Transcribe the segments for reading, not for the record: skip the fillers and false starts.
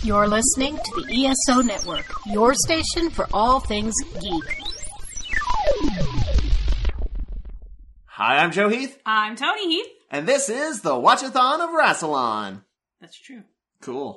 You're listening to the ESO Network, your station for all things geek. Hi, I'm Joe Heath. I'm Tony Heath. And this is the Watchathon of Rassilon. That's true. Cool.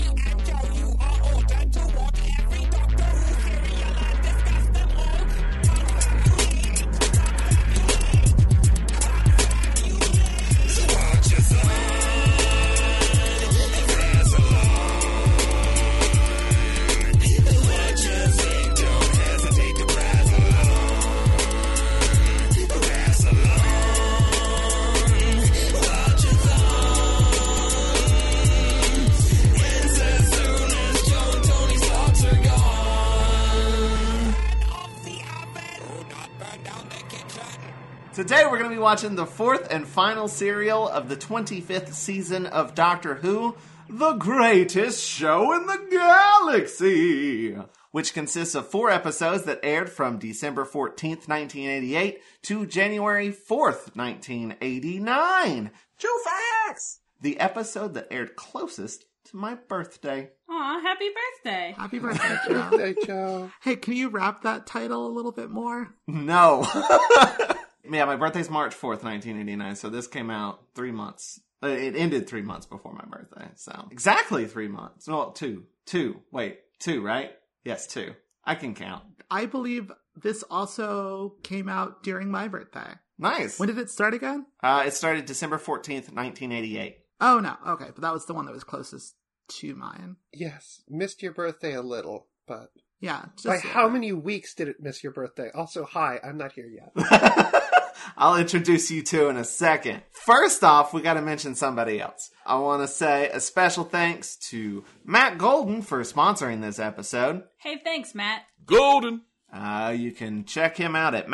Today we're going to be watching the fourth and final serial of the 25th season of Doctor Who, the greatest show in the galaxy, which consists of 4 episodes that aired from December 14th, 1988 to January 4th, 1989. Joe Facts! The episode that aired closest to my birthday. Aw, happy birthday. Happy birthday, Joe. Birthday, Joe. Hey, can you wrap that title a little bit more? No. Yeah, my birthday's March 4th, 1989, so this came out 3 months. It ended 3 months before my birthday, so. Exactly 3 months. Well, 2. 2. Wait, 2, right? Yes, 2. I can count. I believe this also came out during my birthday. Nice. When did it start again? It started December 14th, 1988. Oh, no. Okay, but that was the one that was closest to mine. Yes, missed your birthday a little, but... Yeah. Just By how many weeks did it miss your birthday? Also, hi, I'm not here yet. I'll introduce you two in a second. First off, we gotta mention somebody else. I want to say a special thanks to Matt Golden for sponsoring this episode. Hey, thanks, Matt. Golden. You can check him out at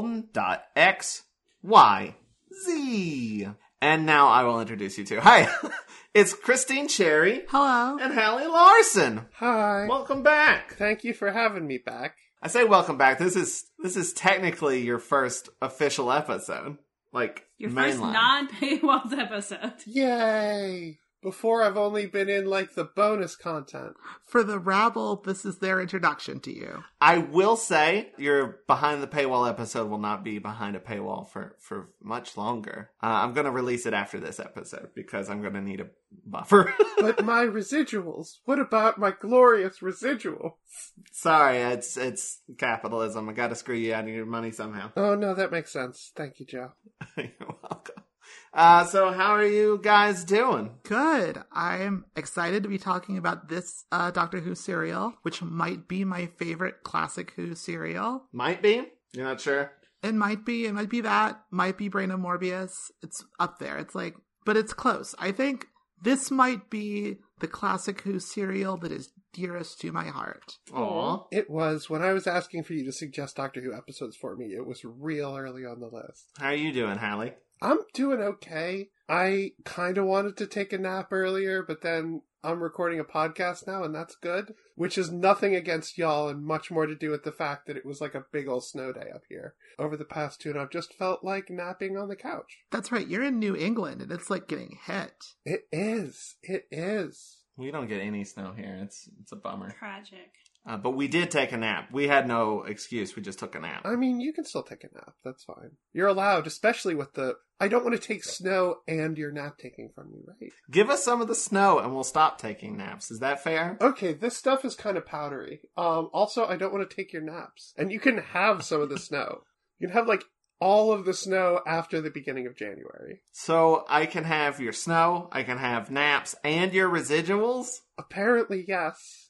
mattgolden.xyz. And now I will introduce you two. Hi, it's Christine Cherry. Hello. And Hallie Larson. Hi. Welcome back. Thank you for having me back. I say welcome back. This is technically your first official episode. Like, Your mainline. first non-paywalled episode. Yay! Before I've only been in, like, the bonus content. For the rabble, this is their introduction to you. I will say your behind the paywall episode will not be behind a paywall for much longer. I'm going to release it after this episode because I'm going to need a buffer. But my residuals. What about my glorious residuals? Sorry, it's capitalism. I got to screw you out of your money somehow. Oh, no, that makes sense. Thank you, Joe. You're welcome. So how are you guys doing? Good. I'm excited to be talking about this Doctor Who serial, which might be my favorite classic Who serial. Might be? You're not sure? It might be that. Might be Brain of Morbius. It's up there. It's like, but it's close. I think this might be the classic Who serial that is dearest to my heart. Aw. It was, when I was asking for you to suggest Doctor Who episodes for me, it was real early on the list. How are you doing, Hallie? I'm doing okay. I kind of wanted to take a nap earlier, but then I'm recording a podcast now, and that's good. Which is nothing against y'all, and much more to do with the fact that it was like a big old snow day up here over the past 2, and I've just felt like napping on the couch. That's right. You're in New England, and it's like getting hit. It is. It is. We don't get any snow here. It's a bummer. Tragic. But we did take a nap. We had no excuse. We just took a nap. I mean, you can still take a nap. That's fine. You're allowed, especially with the... I don't want to take snow and your nap taking from you, right? Give us some of the snow and we'll stop taking naps. Is that fair? Okay, this stuff is kind of powdery. Also, I don't want to take your naps. And you can have some of the snow. You can have, like, all of the snow after the beginning of January. So I can have your snow, I can have naps, and your residuals? Apparently, yes.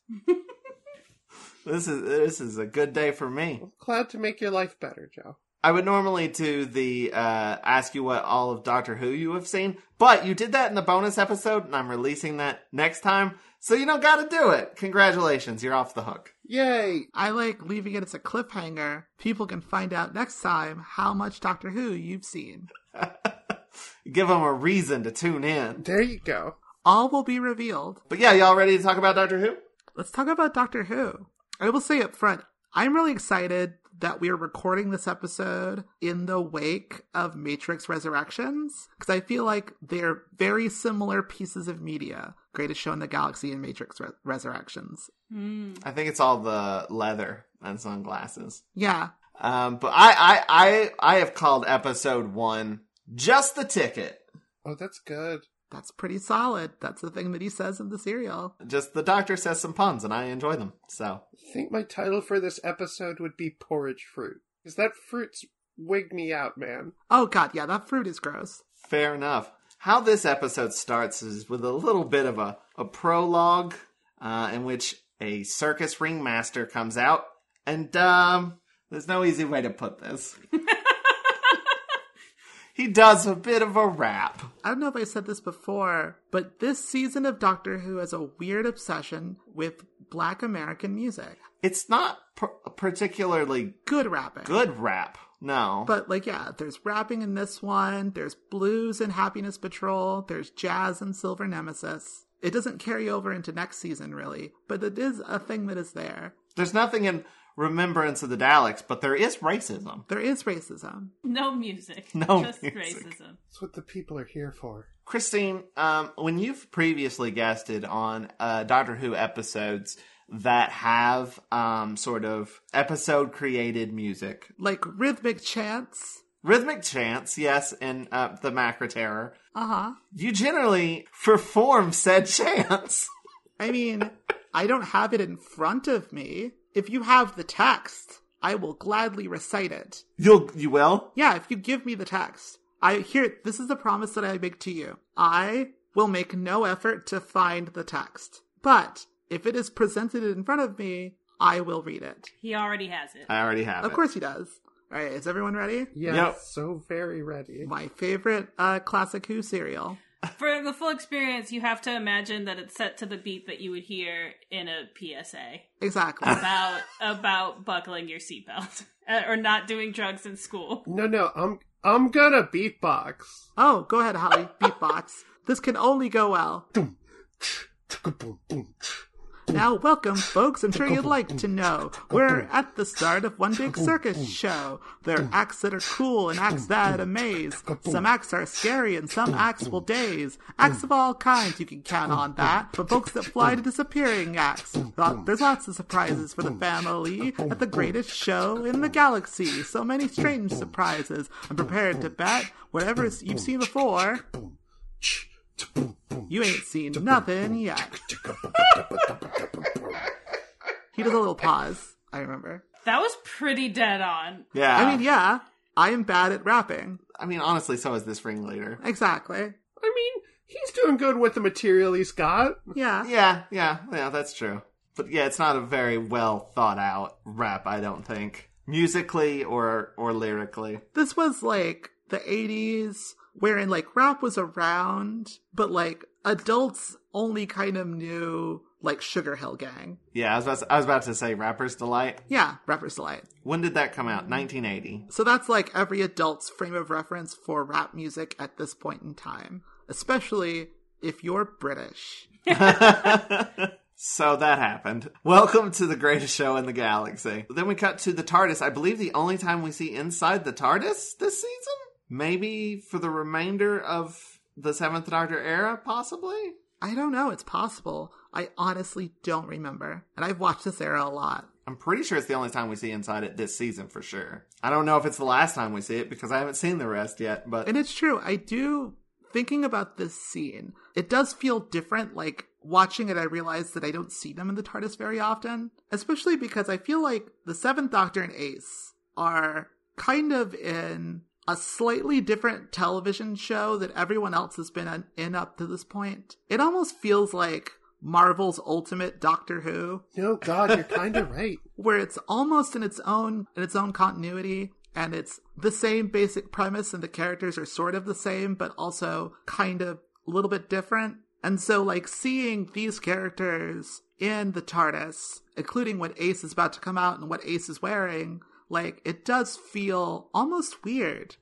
This is a good day for me. I'm glad to make your life better, Joe. I would normally do the ask you what all of Doctor Who you have seen, but you did that in the bonus episode, and I'm releasing that next time, so you don't gotta do it. Congratulations, you're off the hook. Yay! I like leaving it as a cliffhanger. People can find out next time how much Doctor Who you've seen. Give them a reason to tune in. There you go. All will be revealed. But yeah, y'all ready to talk about Doctor Who? Let's talk about Doctor Who. I will say up front, I'm really excited that we are recording this episode in the wake of Matrix Resurrections, because I feel like they're very similar pieces of media. Greatest Show in the Galaxy and Matrix Resurrections. I think it's all the leather and sunglasses. Yeah. But I have called episode 1 Just the Ticket. Oh, that's good. That's pretty solid. That's the thing that he says in the serial. Just the doctor says some puns and I enjoy them. So I think my title for this episode would be Porridge Fruit. Because that fruit's wigged me out, man. Oh god, yeah, that fruit is gross. fair enough. How this episode starts is with a little bit of a prologue in which a circus ringmaster comes out. And there's no easy way to put this. He does a bit of a rap. I don't know if I said this before, but this season of Doctor Who has a weird obsession with Black American music. It's not particularly Good rapping. good rap. No. But, like, yeah, there's rapping in this one, there's blues in Happiness Patrol, there's jazz in Silver Nemesis. It doesn't carry over into next season, really, but it is a thing that is there. There's nothing in Remembrance of the Daleks, but there is racism. There is racism. No music. No Just music. racism. That's what the people are here for. Christine, when you've previously guested on Doctor Who episodes that have sort of episode-created music, Like rhythmic chants. rhythmic chants, yes, in the Macra Terror, Uh-huh. you generally perform said chants. I mean, I don't have it in front of me. If you have the text, I will gladly recite it. You will? Yeah, if you give me the text. This is the promise that I make to you. I will make no effort to find the text. But if it is presented in front of me, I will read it. He already has it. I already have Of it. course he does. All right, is everyone ready? Yes, Yep. so very ready. My favorite classic Who serial. For the full experience, you have to imagine that it's set to the beat that you would hear in a PSA Exactly. about buckling your seatbelt or not doing drugs in school. No, I'm gonna beatbox. Oh, go ahead, Holly. Beatbox. This can only go well. Now, welcome, folks. I'm sure you'd like to know. We're at the start of one big circus show. There are acts that are cool and acts that amaze. Some acts are scary and some acts will daze. Acts of all kinds, you can count on that. But folks that fly to disappearing acts. There's lots of surprises for the family at the greatest show in the galaxy. So many strange surprises. I'm prepared to bet whatever you've seen before, you ain't seen nothing yet. He does a little pause, I remember. That was pretty dead on. Yeah. I mean, yeah, I am bad at rapping. Honestly, so is this ringleader. Exactly. I mean, he's doing good with the material he's got. Yeah. Yeah, that's true. But yeah, it's not a very well thought out rap, I don't think. Musically or lyrically. This was like the 80s, wherein like rap was around, but like adults only kind of knew like Sugar Hill Gang. Yeah, I was about to say Rapper's Delight. Yeah, Rapper's Delight. When did that come out? 1980. So that's like every adult's frame of reference for rap music at this point in time, especially if you're British. So that happened. Welcome to the greatest show in the galaxy. Then we cut to the TARDIS. I believe the only time we see inside the TARDIS this season? Maybe for the remainder of the 7th Doctor era, possibly? I don't know. It's possible. I honestly don't remember. And I've watched this era a lot. I'm pretty sure it's the only time we see inside it this season for sure. I don't know if it's the last time we see it because I haven't seen the rest yet, but... And it's true. Thinking about this scene, it does feel different. Like, watching it, I realize that I don't see them in the TARDIS very often. Especially because I feel like the 7th Doctor and Ace are kind of in a slightly different television show that everyone else has been in up to this point. It almost feels like Marvel's ultimate Doctor Who, No, God, you're kind of right. where it's almost in its own continuity, and it's the same basic premise, and the characters are sort of the same, but also kind of a little bit different. And so, like, seeing these characters in the TARDIS, including when Ace is about to come out and what Ace is wearing, like, it does feel almost weird.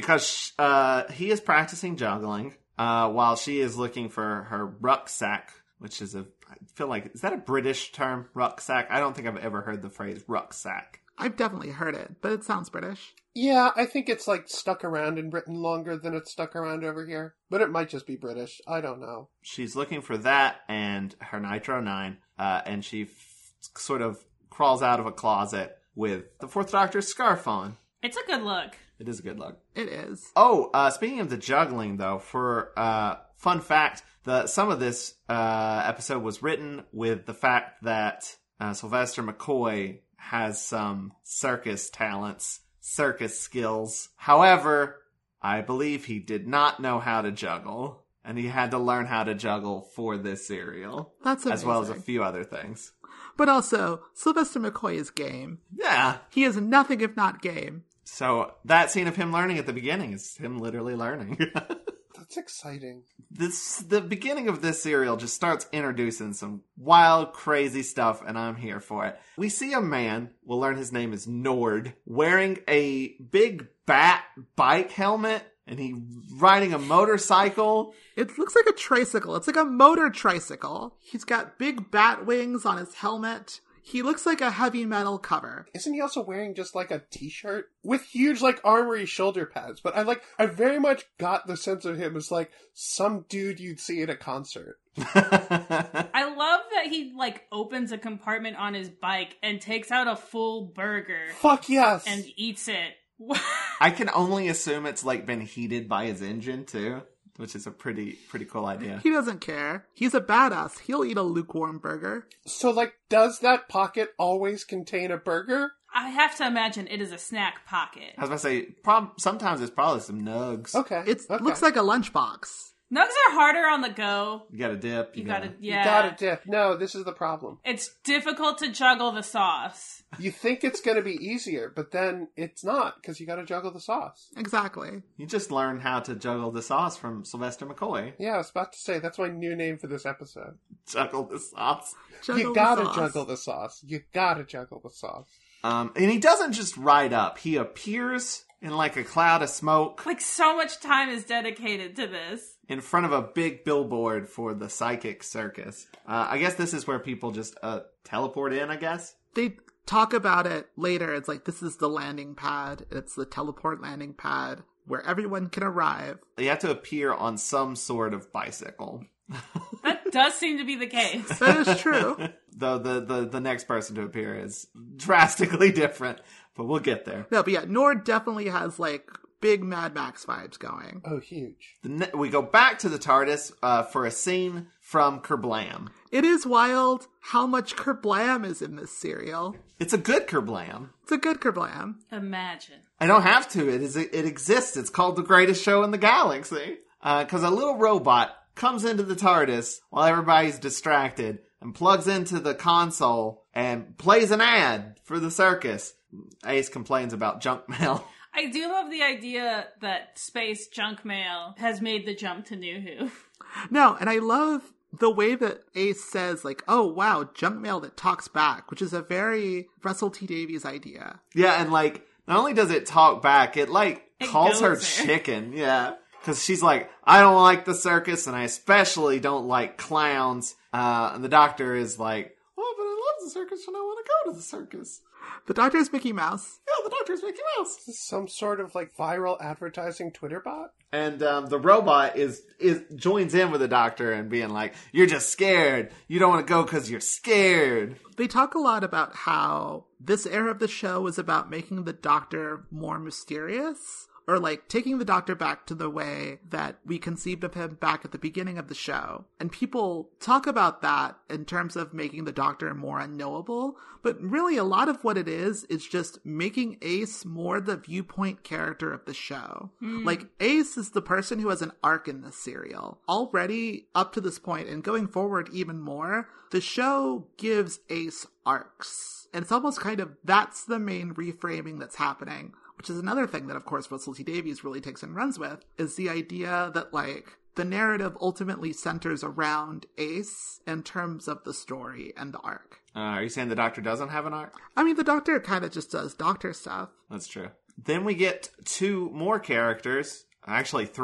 Because he is practicing juggling while she is looking for her rucksack which is I feel like, is that a British term, rucksack? I don't think I've ever heard the phrase rucksack. I've definitely heard it, but it sounds British. Yeah, I think it's like stuck around in Britain longer than it's stuck around over here. But it might just be British. I don't know. She's looking for that and her Nitro 9, and she sort of crawls out of a closet with the Fourth Doctor's scarf on. It's a good look. It is a good look. It is. Oh, speaking of the juggling, though, for fun fact, some of this episode was written with the fact that Sylvester McCoy has some circus talents, circus skills. However, I believe he did not know how to juggle, and he had to learn how to juggle for this serial. That's amazing. As well as a few other things. But also, Sylvester McCoy is game. Yeah. He is nothing if not game. So that scene of him learning at the beginning is him literally learning. That's exciting. The beginning of this serial just starts introducing some wild, crazy stuff, and I'm here for it. We see a man, we'll learn his name is Nord, wearing a big bat bike helmet, and he riding a motorcycle. It looks like a tricycle. It's like a motor tricycle. He's got big bat wings on his helmet. He looks like a heavy metal cover. Isn't he also wearing just like a t-shirt with huge like armory shoulder pads? But I very much got the sense of him as like some dude you'd see at a concert. I love that he like opens a compartment on his bike and takes out a full burger Fuck yes! and eats it. I can only assume it's like been heated by his engine too, which is a pretty cool idea. He doesn't care. He's a badass. He'll eat a lukewarm burger. So like, does that pocket always contain a burger? I have to imagine it is a snack pocket. I was about to say, sometimes it's probably some nugs. Okay. It okay. looks like a lunchbox. Nugs are harder on the go. You gotta dip. You gotta, yeah. You gotta dip. No, this is the problem. It's difficult to juggle the sauce. You think it's gonna be easier, but then it's not, because you gotta juggle the sauce. Exactly. You just learned how to juggle the sauce from Sylvester McCoy. Yeah, I was about to say, that's my new name for this episode. Juggle the sauce. You gotta juggle the sauce. You gotta juggle the sauce. And he doesn't just ride up. He appears in like a cloud of smoke. Like, so much time is dedicated to this. In front of a big billboard for the Psychic Circus. I guess this is where people just teleport in, I guess. They talk about it later. It's like, this is the landing pad. It's the teleport landing pad where everyone can arrive. You have to appear on some sort of bicycle. That does seem to be the case. That is true. Though the next person to appear is drastically different, but we'll get there. No, but yeah, Nord definitely has like big Mad Max vibes going. Oh, huge. We go back to the TARDIS for a scene from Kerblam. It is wild how much Kerblam is in this serial. It's a good Kerblam. It's a good Kerblam. Imagine. I don't have to. It exists. It's called The Greatest Show in the Galaxy. Because a little robot comes into the TARDIS while everybody's distracted and plugs into the console and plays an ad for the circus. Ace complains about junk mail. I do love the idea that space junk mail has made the jump to New Who. No, and I love the way that Ace says, like, oh, wow, junk mail that talks back, which is a very Russell T. Davies idea. Yeah, and like, not only does it talk back, it calls her goes there. chicken. Yeah. Because she's like, I don't like the circus, and I especially don't like clowns. And the Doctor is like, oh, but I love the circus, and I want to go to the circus. The Doctor's Mickey Mouse. Yeah, the Doctor's Mickey Mouse. Is this some sort of like viral advertising Twitter bot? And the robot joins in with the Doctor and being like, you're just scared. You don't want to go because you're scared. They talk a lot about how this era of the show is about making the Doctor more mysterious. Or like taking the Doctor back to the way that we conceived of him back at the beginning of the show. And people talk about that in terms of making the Doctor more unknowable. But really a lot of what it is just making Ace more the viewpoint character of the show. Like Ace is the person who has an arc in this serial. Already up to this point and going forward even more, the show gives Ace arcs. And it's almost kind of, that's the main reframing that's happening. Which is another thing that, of course, Russell T. Davies really takes and runs with, is the idea that, like, the narrative ultimately centers around Ace in terms of the story and the arc. Are you saying the Doctor doesn't have an arc? I mean, the Doctor kind of just does Doctor stuff. That's true. Then we get two more characters, actually three.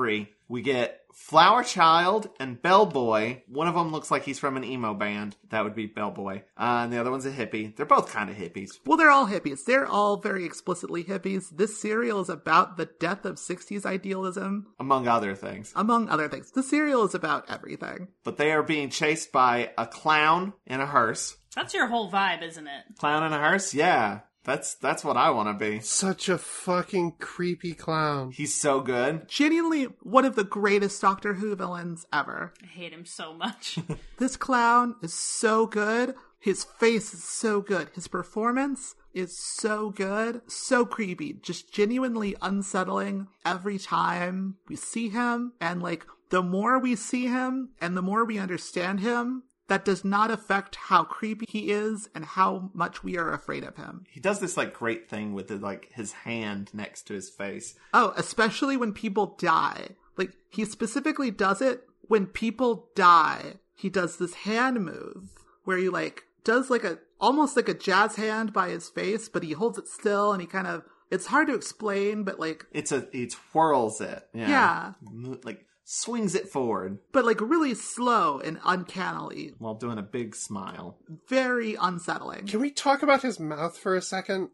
We get Flower Child and Bellboy. One of them looks like he's from an emo band. That would be Bellboy. And the other one's a hippie. They're both kind of hippies. Well, they're all hippies. They're all very explicitly hippies. This serial is about the death of 60s idealism. Among other things. Among other things. The serial is about everything. But they are being chased by a clown in a hearse. That's your whole vibe, isn't it? Clown in a hearse? Yeah. That's what I want to be. Such a fucking creepy clown. He's so good. Genuinely one of the greatest Doctor Who villains ever. I hate him so much. This clown is so good. His face is so good. His performance is so good. So creepy. Just genuinely unsettling every time we see him. And like, the more we see him and the more we understand him, that does not affect how creepy he is and how much we are afraid of him. He does this like great thing with his hand next to his face. Oh, especially when people die. Like, he specifically does it when people die. He does this hand move where he like does like almost like a jazz hand by his face, but he holds it still and he kind of, it's hard to explain, but like he twirls it. Yeah. Like swings it forward. But like really slow and uncannily. While doing a big smile. Very unsettling. Can we talk about his mouth for a second?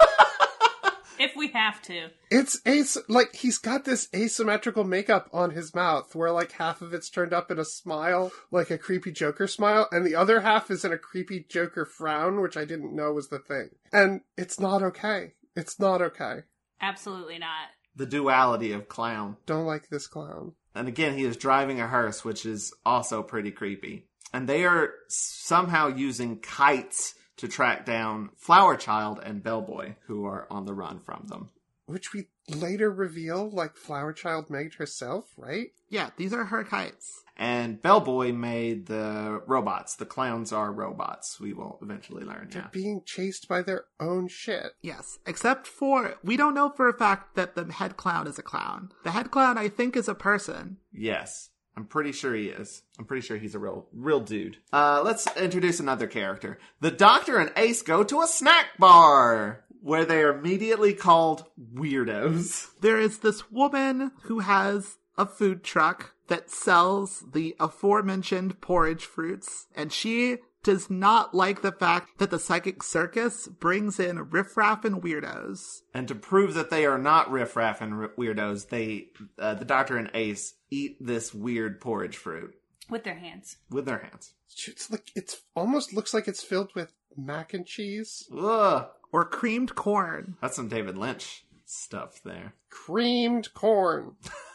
If we have to. It's like he's got this asymmetrical makeup on his mouth where like half of it's turned up in a smile, like a creepy Joker smile, and the other half is in a creepy Joker frown, which I didn't know was the thing. And it's not okay. It's not okay. Absolutely not. The duality of clown. Don't like this clown. And again, he is driving a hearse, which is also pretty creepy. And they are somehow using kites to track down Flower Child and Bellboy, who are on the run from them. Which we later reveal, like, Flower Child made herself, right? Yeah, these are her kites. And Bellboy made the robots. The clowns are robots, we will eventually learn. They're being chased by their own shit. Yes, except for, we don't know for a fact that the head clown is a clown. The head clown, I think, is a person. Yes. I'm pretty sure he is. I'm pretty sure he's a real dude. Let's introduce another character. The Doctor and Ace go to a snack bar, where they are immediately called weirdos. There is this woman who has a food truck that sells the aforementioned porridge fruits, and she does not like the fact that the Psychic Circus brings in riffraff and weirdos. And to prove that they are not riffraff and weirdos, the Doctor and Ace eat this weird porridge fruit. With their hands. With their hands. It's almost looks like it's filled with mac and cheese. Ugh. Or creamed corn. That's some David Lynch stuff there. Creamed corn.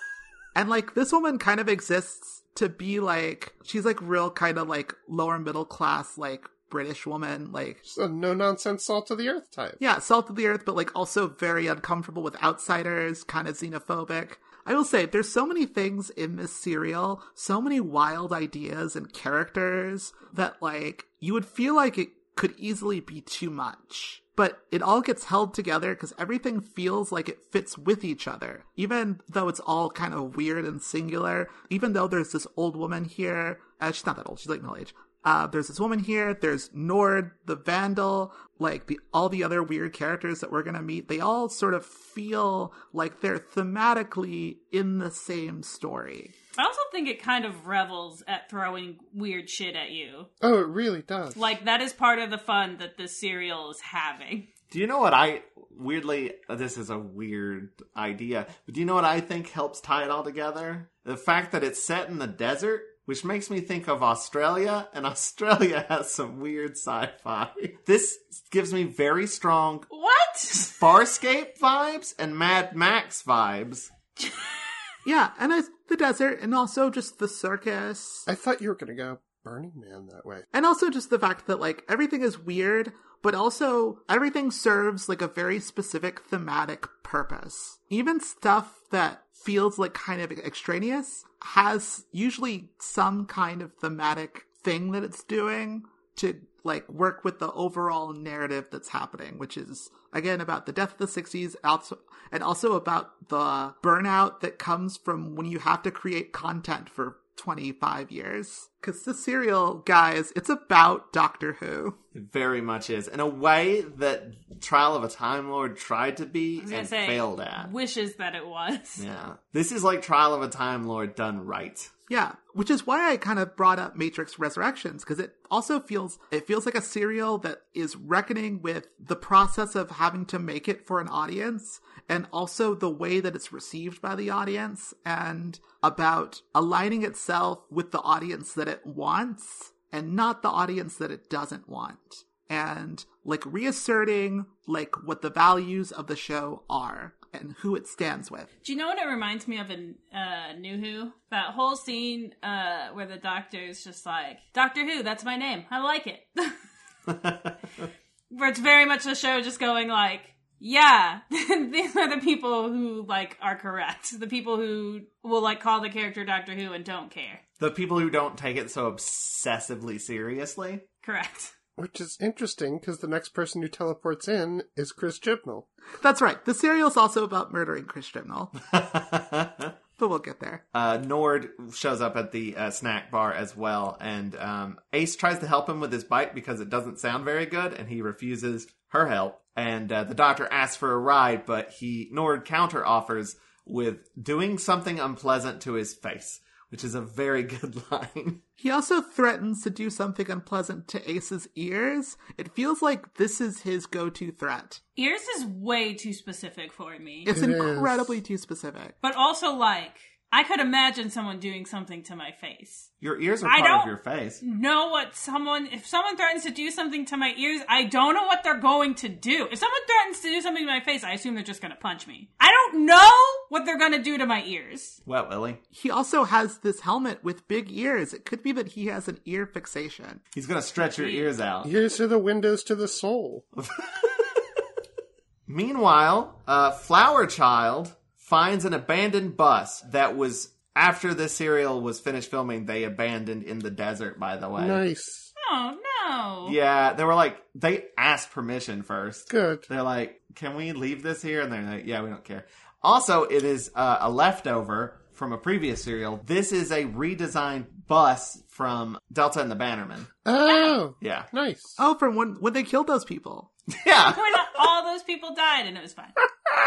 And like, this woman kind of exists to be like, she's like real kind of like lower middle class, like British woman, like just a no nonsense salt of the earth type. Yeah, salt of the earth, but like also very uncomfortable with outsiders, kind of xenophobic. I will say, there's so many things in this serial, so many wild ideas and characters that like, you would feel like it could easily be too much. But it all gets held together because everything feels like it fits with each other. Even though it's all kind of weird and singular, even though there's this old woman here, she's not that old, she's like middle age. There's this woman here, there's Nord, the Vandal, like all the other weird characters that we're gonna meet, they all sort of feel like they're thematically in the same story. I also think it kind of revels at throwing weird shit at you. Oh, it really does. Like, that is part of the fun that this serial is having. Do you know what weirdly, this is a weird idea, but do you know what I think helps tie it all together? The fact that it's set in the desert, which makes me think of Australia, and Australia has some weird sci-fi. This gives me very strong What? Farscape vibes and Mad Max vibes. Yeah, and it's the desert, and also just the circus. I thought you were going to go Burning Man that way. And also just the fact that, like, everything is weird, but also everything serves, like, a very specific thematic purpose. Even stuff that feels, like, kind of extraneous has usually some kind of thematic thing that it's doing to, like, work with the overall narrative that's happening, which is, again, about the death of the 60s, and also about the burnout that comes from when you have to create content for 25 years. Because this serial, guys, it's about Doctor Who. It very much is. In a way that Trial of a Time Lord tried to be and failed at. Wishes that it was. Yeah. This is like Trial of a Time Lord done right. Yeah, which is why I kind of brought up Matrix Resurrections, because it also feels like a serial that is reckoning with the process of having to make it for an audience, and also the way that it's received by the audience, and about aligning itself with the audience that it wants, and not the audience that it doesn't want. And, like, reasserting, like, what the values of the show are and who it stands with. Do you know what it reminds me of in New Who? That whole scene where the Doctor's just like, Doctor Who, that's my name. I like it. Where it's very much the show just going like, yeah, these are the people who, like, are correct. The people who will, like, call the character Doctor Who and don't care. The people who don't take it so obsessively seriously. Correct. Which is interesting, because the next person who teleports in is Chris Chibnall. That's right. The serial's also about murdering Chris Chibnall. But we'll get there. Nord shows up at the snack bar as well, and Ace tries to help him with his bike because it doesn't sound very good, and he refuses her help. And the Doctor asks for a ride, but Nord counter-offers with doing something unpleasant to his face, which is a very good line. He also threatens to do something unpleasant to Ace's ears. It feels like this is his go-to threat. Ears is way too specific for me. It's incredibly too specific. But also, like, I could imagine someone doing something to my face. Your ears are part of your face. Know what if someone threatens to do something to my ears, I don't know what they're going to do. If someone threatens to do something to my face, I assume they're just going to punch me. I don't know what they're going to do to my ears. Well, Willie. He also has this helmet with big ears. It could be that he has an ear fixation. He's going to stretch your ears out. Ears are the windows to the soul. Meanwhile, Flower Child finds an abandoned bus that was, after the serial was finished filming, they abandoned in the desert, by the way. Nice. Oh, no. Yeah, they asked permission first. Good. They're like, can we leave this here? And they're like, yeah, we don't care. Also, it is a leftover from a previous serial. This is a redesigned bus from Delta and the Bannermen. Oh. Yeah. Nice. Oh, from when they killed those people. Yeah. When all those people died and it was fine.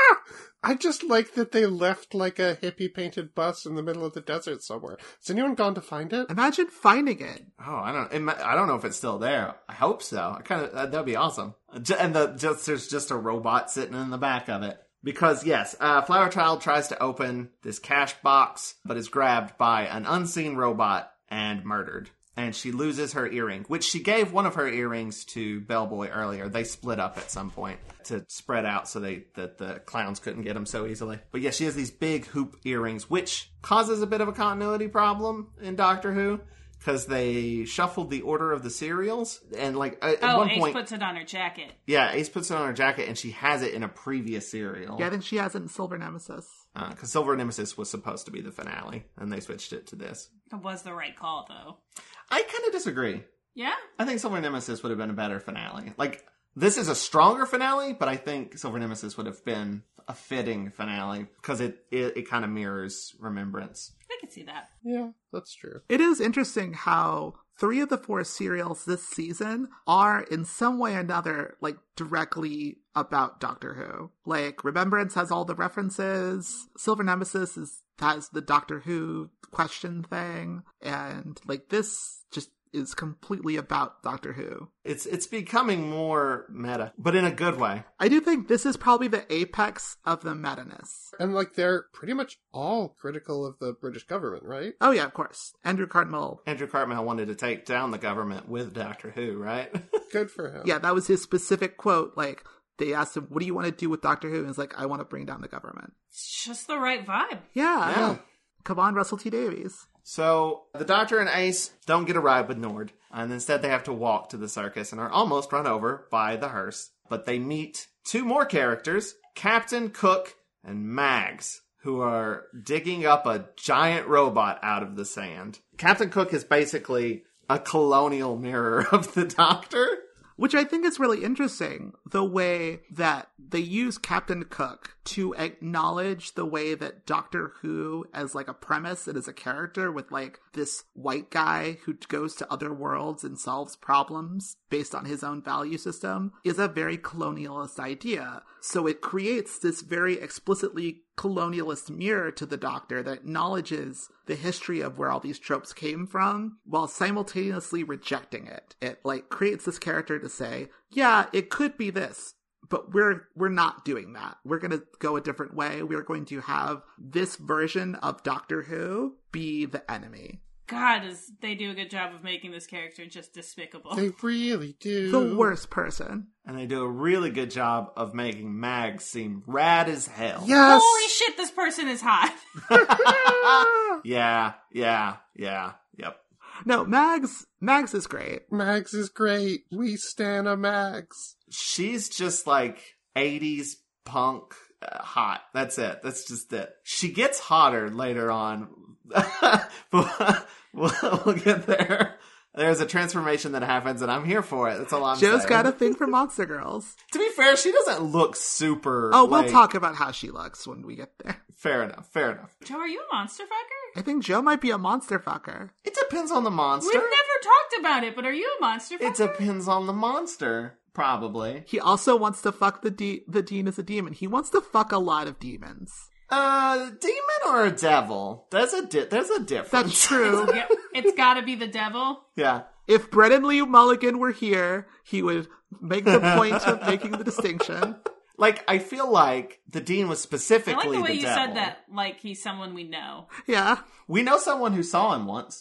I just like that they left like a hippie painted bus in the middle of the desert somewhere. Has anyone gone to find it? Imagine finding it. Oh, I don't know if it's still there. I hope so. That'd be awesome. And there's just a robot sitting in the back of it. Because, yes, Flower Child tries to open this cash box, but is grabbed by an unseen robot and murdered. And she loses her earring, which she gave one of her earrings to Bellboy earlier. They split up at some point to spread out so that the clowns couldn't get them so easily. But yeah, she has these big hoop earrings, which causes a bit of a continuity problem in Doctor Who. Because they shuffled the order of the serials. And like at one Ace point, puts it on her jacket. Yeah, Ace puts it on her jacket and she has it in a previous serial. Yeah, I think she has it in Silver Nemesis. Because Silver Nemesis was supposed to be the finale. And they switched it to this. It was the right call, though. I kind of disagree. Yeah? I think Silver Nemesis would have been a better finale. Like, this is a stronger finale, but I think Silver Nemesis would have been a fitting finale because it kind of mirrors Remembrance. I can see that. Yeah, that's true. It is interesting how 3 of the 4 serials this season are in some way or another like directly about Doctor Who. Like Remembrance has all the references. Silver Nemesis has the Doctor Who question thing, and like this just is completely about Doctor Who. It's becoming more meta, but in a good way. I do think this is probably the apex of the meta-ness. And like they're pretty much all critical of the British government, right? Oh yeah, of course. Andrew Cartmel wanted to take down the government with Doctor Who, right? Good for him. Yeah, that was his specific quote. Like, they asked him, what do you want to do with Doctor Who? And he's like, I want to bring down the government. It's just the right vibe. Yeah. Come on, Russell T. Davies. So, the Doctor and Ace don't get a ride with Nord, and instead they have to walk to the circus and are almost run over by the hearse. But they meet 2 more characters, Captain Cook and Mags, who are digging up a giant robot out of the sand. Captain Cook is basically a colonial mirror of the Doctor. Which I think is really interesting, the way that they use Captain Cook to acknowledge the way that Doctor Who as like a premise and as a character with like this white guy who goes to other worlds and solves problems based on his own value system is a very colonialist idea. So it creates this very explicitly colonialist mirror to the Doctor that acknowledges the history of where all these tropes came from while simultaneously rejecting it. It like creates this character to say, yeah, it could be this, but we're not doing that. We're going to go a different way. We're going to have this version of Doctor Who be the enemy. God, they do a good job of making this character just despicable. They really do. The worst person. And they do a really good job of making Mags seem rad as hell. Yes! Holy shit, this person is hot. Yeah. Yep. No, Mags is great. Mags is great. We stan a Mags. She's just like 80s punk hot. That's it. That's just it. She gets hotter later on. But we'll get there. There's a transformation that happens, and I'm here for it. That's all I'm saying. Joe's got a thing for Monster Girls. To be fair, she doesn't look super... Oh, we'll talk about how she looks when we get there. Fair enough. Joe, are you a monster fucker? I think Joe might be a monster fucker. It depends on the monster. We've never talked about it, but are you a monster fucker? It depends on the monster, probably. He also wants to fuck the Dean as a demon. He wants to fuck a lot of demons. Demon or a devil? There's a difference. That's true. It's gotta be the devil. Yeah. If Brennan Lee Mulligan were here, he would make the point of making the distinction. Like, I feel like the Dean was I specifically like the way you devil. said that, like he's someone we know. Yeah. We know someone who saw him once.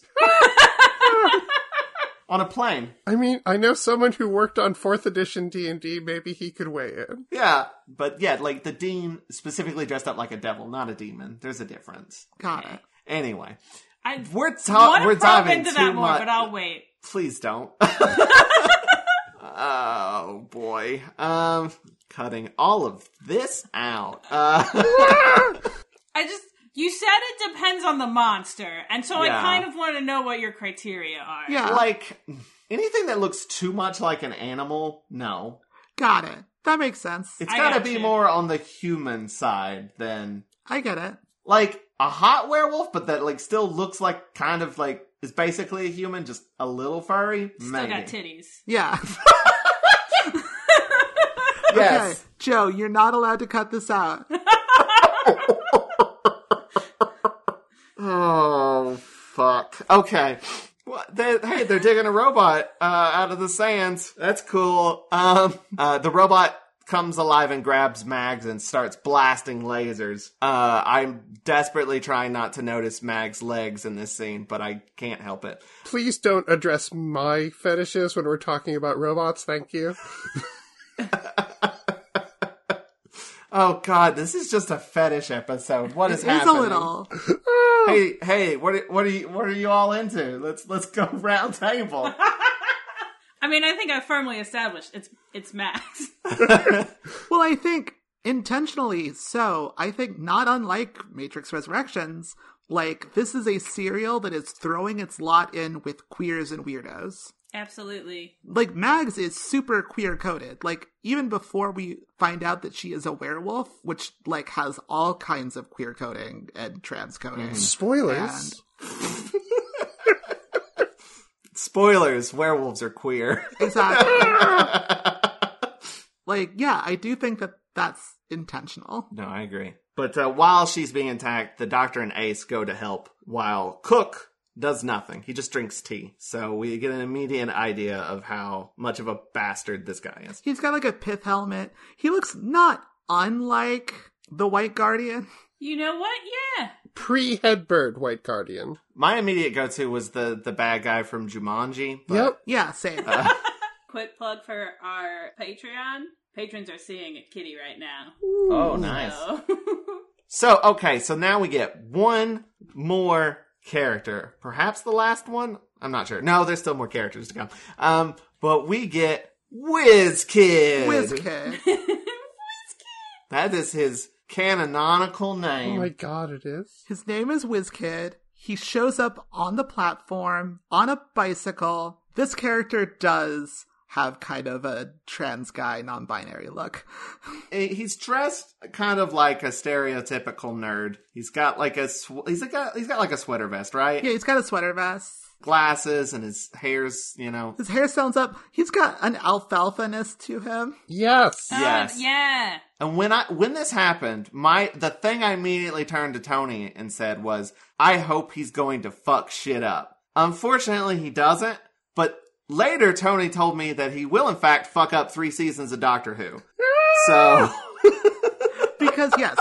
On a plane. I mean, I know someone who worked on 4th edition D&D. Maybe he could weigh in. Yeah, but yeah, like the Dean specifically dressed up like a devil, not a demon. There's a difference. Got it. Anyway, I we're want to probe diving into too that more, much. but I'll wait. Please don't. Oh boy. Cutting all of this out. You said it depends on the monster, and so Yeah. I kind of want to know what your criteria are. Yeah. Like anything that looks too much like an animal, no. Got it. That makes sense. It's I gotta got be you. more on the human side than I get it. like a hot werewolf, but that like still looks like kind of like is basically a human, just a little furry. Still Maybe. got titties. Yeah. Yes. Okay. Joe, you're not allowed to cut this out. Oh fuck. Okay. Well, they're digging a robot out of the sands. That's cool. The robot comes alive and grabs Mags and starts blasting lasers. I'm desperately trying not to notice Mag's legs in this scene, but I can't help it. Please don't address my fetishes when we're talking about robots. Thank you. Oh god, this is just a fetish episode. What is It is a happening? little. Hey, what are you all into? Let's go round table. I mean, I think I firmly established it's Max. Well, I think intentionally so. I think not unlike Matrix Resurrections, like this is a serial that is throwing its lot in with queers and weirdos. Absolutely. Like Mags is super queer coded. Like even before we find out that she is a werewolf, which like has all kinds of queer coding and trans coding. Spoilers. Spoilers, werewolves are queer. Exactly. Like, yeah, I do think that that's intentional. No, I agree. But while she's being attacked, the Doctor and Ace go to help, while Cook does nothing. He just drinks tea. So we get an immediate idea of how much of a bastard this guy is. He's got like a pith helmet. He looks not unlike the White Guardian. You know what? Yeah. Pre-Headbird White Guardian. My immediate go-to was the bad guy from Jumanji. But Yep. Yeah, same. Quick plug for our Patreon. Patrons are seeing a kitty right now. Oh, nice. So. So now we get one more character. Perhaps the last one? I'm not sure. No, there's still more characters to come. But we get WizKid. WizKid. That is his canonical name. Oh my god, it is. His name is WizKid. He shows up on the platform on a bicycle. This character does have kind of a trans guy, non-binary look. He's dressed kind of like a stereotypical nerd. He's got like he's got like a sweater vest, right? Yeah, he's got a sweater vest. Glasses, and his hair's, His hair stands up. He's got an alfalfa-ness to him. Yes. Yes. Yeah. And when this happened, the thing I immediately turned to Tony and said was, I hope he's going to fuck shit up. Unfortunately, he doesn't, but later Tony told me that he will in fact fuck up 3 seasons of Doctor Who. So... Because, yes,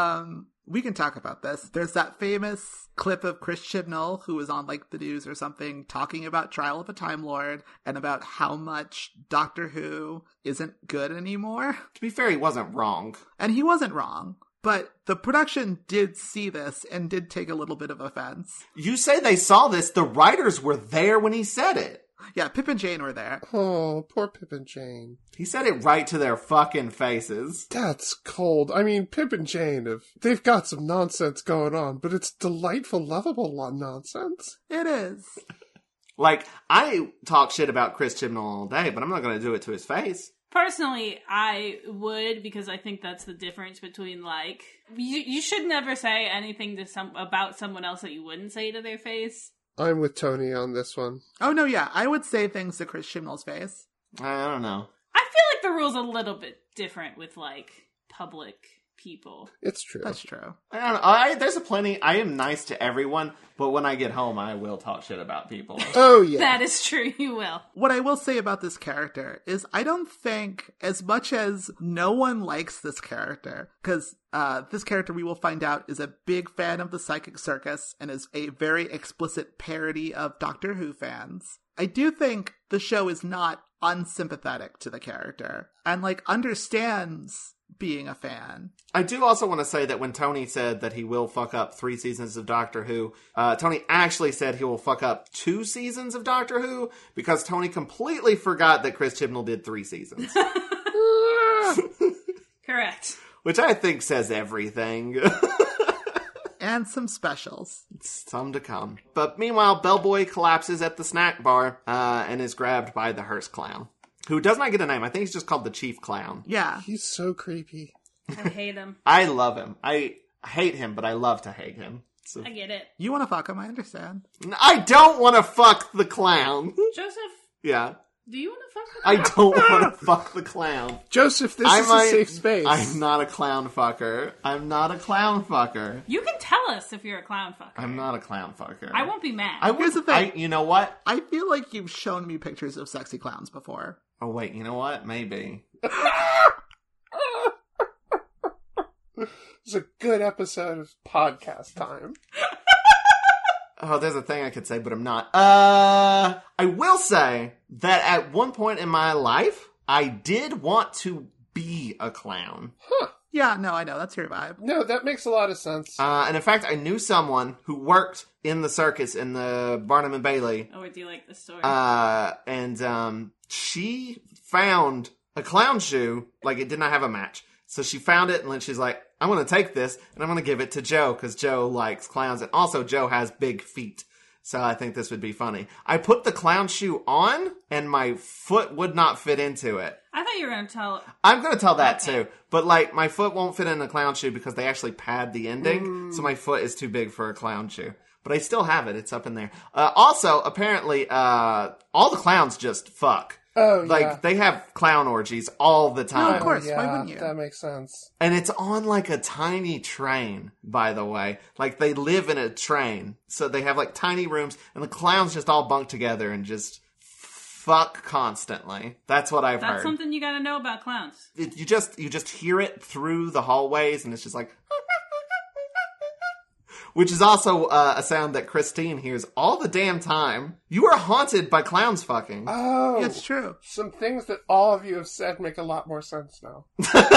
we can talk about this. There's that famous clip of Chris Chibnall, who was on, like, the news or something, talking about Trial of a Time Lord and about how much Doctor Who isn't good anymore. To be fair, he wasn't wrong. And he wasn't wrong. But the production did see this and did take a little bit of offense. You say they saw this, the writers were there when he said it. Yeah, Pip and Jane were there. Oh, poor Pip and Jane. He said it right to their fucking faces. That's cold. I mean, Pip and Jane, they've got some nonsense going on, but it's delightful, lovable nonsense. It is. Like, I talk shit about Chris Chibnall all day, but I'm not going to do it to his face. Personally, I would, because I think that's the difference between, like, you should never say anything to about someone else that you wouldn't say to their face. I'm with Tony on this one. Oh, no, yeah. I would say things to Chris Chibnall's face. I don't know. I feel like the rule's a little bit different with, like, public people. It's true. That's true. I don't know. There's a plenty. I am nice to everyone, but when I get home, I will talk shit about people. Oh, yeah. That is true, you will. What I will say about this character is I don't think, as much as no one likes this character, because this character, we will find out, is a big fan of the Psychic Circus and is a very explicit parody of Doctor Who fans. I do think the show is not unsympathetic to the character and, like, understands being a fan. I do also want to say that when Tony said that he will fuck up 3 seasons of Doctor Who, Tony actually said he will fuck up 2 seasons of Doctor Who, because Tony completely forgot that Chris Chibnall did 3 seasons. Correct. Which I think says everything. And some specials. Some to come. But meanwhile, Bellboy collapses at the snack bar and is grabbed by the hearse clown, who does not get a name. I think he's just called the Chief Clown. Yeah. He's so creepy. I hate him. I love him. I hate him, but I love to hate him. So. I get it. You want to fuck him, I understand. I don't want to fuck the clown. Joseph, Yeah. do you want to fuck with I don't want to fuck the clown. Joseph, this is a safe space. I'm not a clown fucker. I'm not a clown fucker. You can tell us if you're a clown fucker. I'm not a clown fucker. I won't be mad. Here's the thing. You know what? I feel like you've shown me pictures of sexy clowns before. Oh, wait. You know what? Maybe. It's a good episode of podcast time. Oh, there's a thing I could say, but I'm not. I will say that at one point in my life, I did want to be a clown. Huh. Yeah, no, I know. That's your vibe. No, that makes a lot of sense. And in fact, I knew someone who worked in the circus in the Barnum and Bailey. Oh, do you like this story? And she found a clown shoe, like it did not have a match. So she found it, and then she's like, I'm going to take this, and I'm going to give it to Joe, because Joe likes clowns, and also Joe has big feet. So I think this would be funny. I put the clown shoe on, and my foot would not fit into it. I thought you were going to tell... I'm going to tell that too. But like, my foot won't fit in a clown shoe because they actually pad the ending. So my foot is too big for a clown shoe. But I still have it. It's up in there. Also, apparently, all the clowns just fuck. Oh, like, yeah. they have clown orgies all the time. No, of course. Yeah, Why wouldn't you? That makes sense. And it's on like a tiny train, by the way. Like, they live in a train. So they have like tiny rooms, and the clowns just all bunk together and just fuck constantly. That's what I've heard. That's something you got to know about clowns. You just hear it through the hallways, and it's just like... Which is also a sound that Christine hears all the damn time. You are haunted by clowns fucking. Oh. It's true. Some things that all of you have said make a lot more sense now.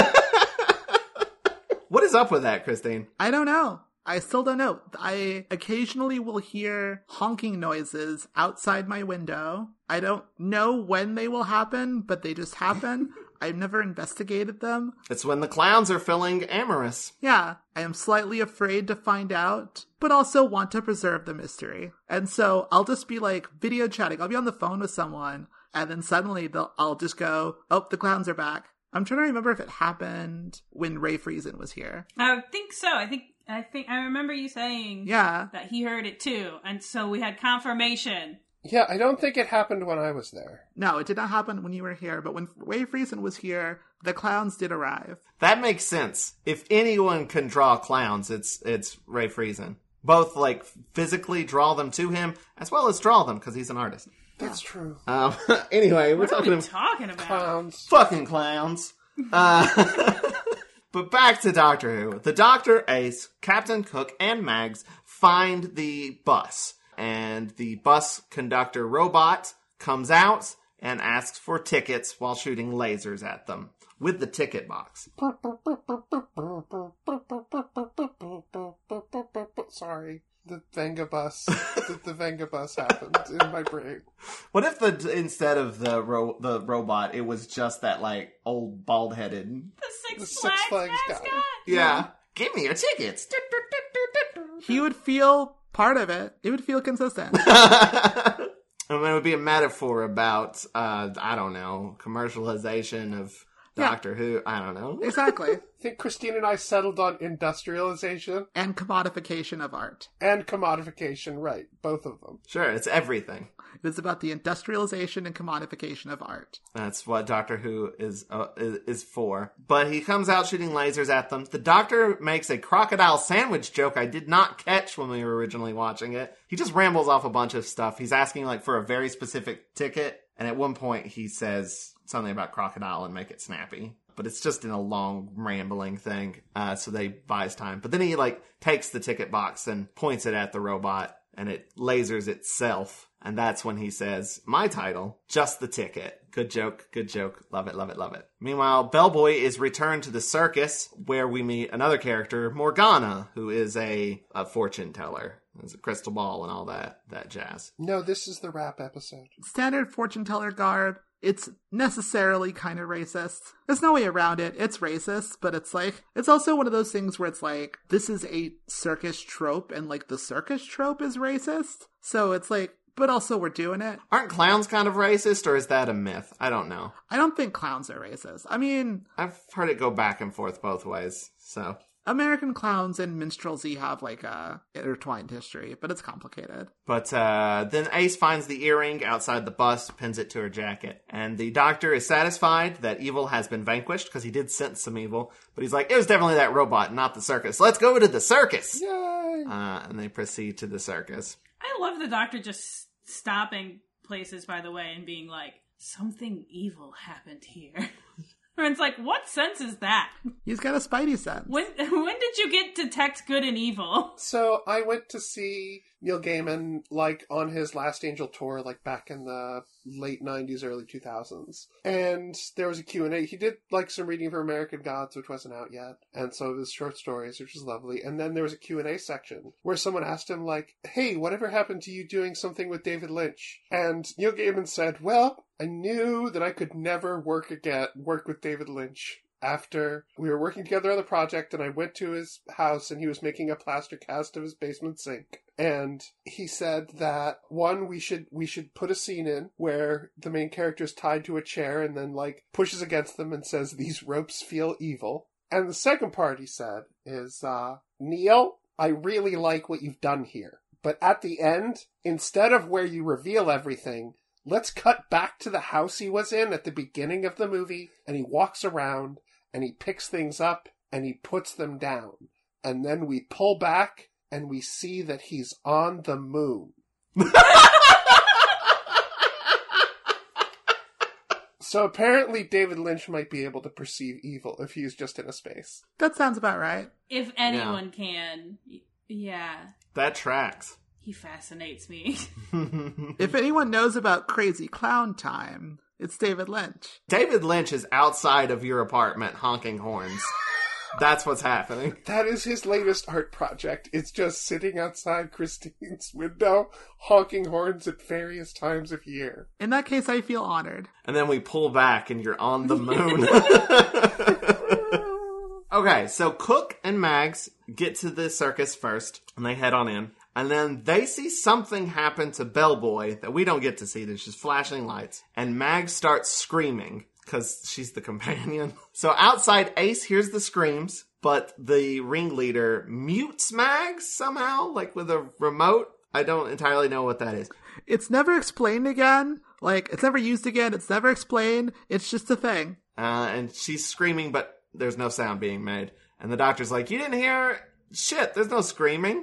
What is up with that, Christine? I don't know. I still don't know. I occasionally will hear honking noises outside my window. I don't know when they will happen, but they just happen. I've never investigated them. It's when the clowns are feeling amorous. Yeah, I am slightly afraid to find out, but also want to preserve the mystery. And so I'll just be like video chatting. I'll be on the phone with someone, and then suddenly I'll just go, oh, the clowns are back. I'm trying to remember if it happened when Ray Friesen was here. I think so. I think I remember you saying that he heard it too, and so we had confirmation. Yeah, I don't think it happened when I was there. No, it did not happen when you were here, but when Ray Friesen was here, the clowns did arrive. That makes sense. If anyone can draw clowns, it's Ray Friesen. Both, like, physically draw them to him, as well as draw them, because he's an artist. That's true. Anyway, we're What are we talking talking about? Clowns. fucking clowns. But back to Doctor Who. The Doctor, Ace, Captain Cook, and Mags find the bus. And the bus conductor robot comes out and asks for tickets while shooting lasers at them with the ticket box. Sorry. The Venga bus. the Venga bus happened in my brain. What if instead of the robot, it was just that, like, old bald-headed... The The Six Flags guy. mascot? Yeah. Give me your tickets. He would feel part of it. It would feel consistent. And it would be a metaphor about, I don't know, commercialization of Doctor Who. I don't know. Exactly. I think Christine and I settled on industrialization And commodification of art. and commodification, right? Both of them. Sure, it's everything. It is about the industrialization and commodification of art. That's what Doctor Who is for. But he comes out shooting lasers at them. The Doctor makes a crocodile sandwich joke I did not catch when we were originally watching it. He just rambles off a bunch of stuff. He's asking, like, for a very specific ticket. And at one point he says something about crocodile and make it snappy. But it's just in a long, rambling thing. So they buys time. But then he, like, takes the ticket box and points it at the robot. And it lasers itself. And that's when he says, my title, just the ticket. Good joke, good joke. Love it, love it, love it. Meanwhile, Bellboy is returned to the circus where we meet another character, Morgana, who is a fortune teller. There's a crystal ball and all that jazz. No, this is the rap episode. Standard fortune teller garb. It's necessarily kind of racist. There's no way around it. It's racist, but it's like, it's also one of those things where it's like, this is a circus trope, and like the circus trope is racist. So it's like, but also we're doing it. Aren't clowns kind of racist, or is that a myth? I don't know. I don't think clowns are racist. I mean, I've heard it go back and forth both ways, so... American clowns and minstrelsy have like a intertwined history, but it's complicated. But then Ace finds the earring outside the bus, pins it to her jacket. And the Doctor is satisfied that evil has been vanquished, because he did sense some evil. But he's like, it was definitely that robot, not the circus. Let's go to the circus! Yay! And they proceed to the circus. I love the Doctor just stopping places, by the way, and being like, something evil happened here. And it's like, what sense is that? He's got a spidey sense. When did you get detect good and evil? So I went to see Neil Gaiman, like, on his Last Angel tour, like, back in the late 90s, early 2000s. And there was a Q&A. He did, like, some reading for American Gods, which wasn't out yet. And so it was short stories, which was lovely. And then there was a Q&A section where someone asked him, like, hey, whatever happened to you doing something with David Lynch? And Neil Gaiman said, well, I knew that I could never work with David Lynch. After we were working together on the project, and I went to his house, and he was making a plaster cast of his basement sink. And he said that, one, we should put a scene in where the main character is tied to a chair and then, like, pushes against them and says, these ropes feel evil. And the second part, he said, is, Neil, I really like what you've done here. But at the end, instead of where you reveal everything, let's cut back to the house he was in at the beginning of the movie, and he walks around, and he picks things up, and he puts them down. And then we pull back, and we see that he's on the moon. So apparently David Lynch might be able to perceive evil if he's just in a space. That sounds about right. If anyone can. Yeah. That tracks. He fascinates me. If anyone knows about Crazy Clown Time, it's David Lynch. David Lynch is outside of your apartment honking horns. That's what's happening. That is his latest art project. It's just sitting outside Christine's window, honking horns at various times of year. In that case, I feel honored. And then we pull back and you're on the moon. Okay, so Cook and Mags get to the circus first, and they head on in. And then they see something happen to Bellboy that we don't get to see. There's just flashing lights. And Mags starts screaming, because she's the companion. So outside, Ace hears the screams, but the ringleader mutes Mags somehow, like with a remote. I don't entirely know what that is. It's never explained again. Like, it's never used again. It's never explained. It's just a thing. And she's screaming, but there's no sound being made. And the doctor's like, you didn't hear shit. There's no screaming.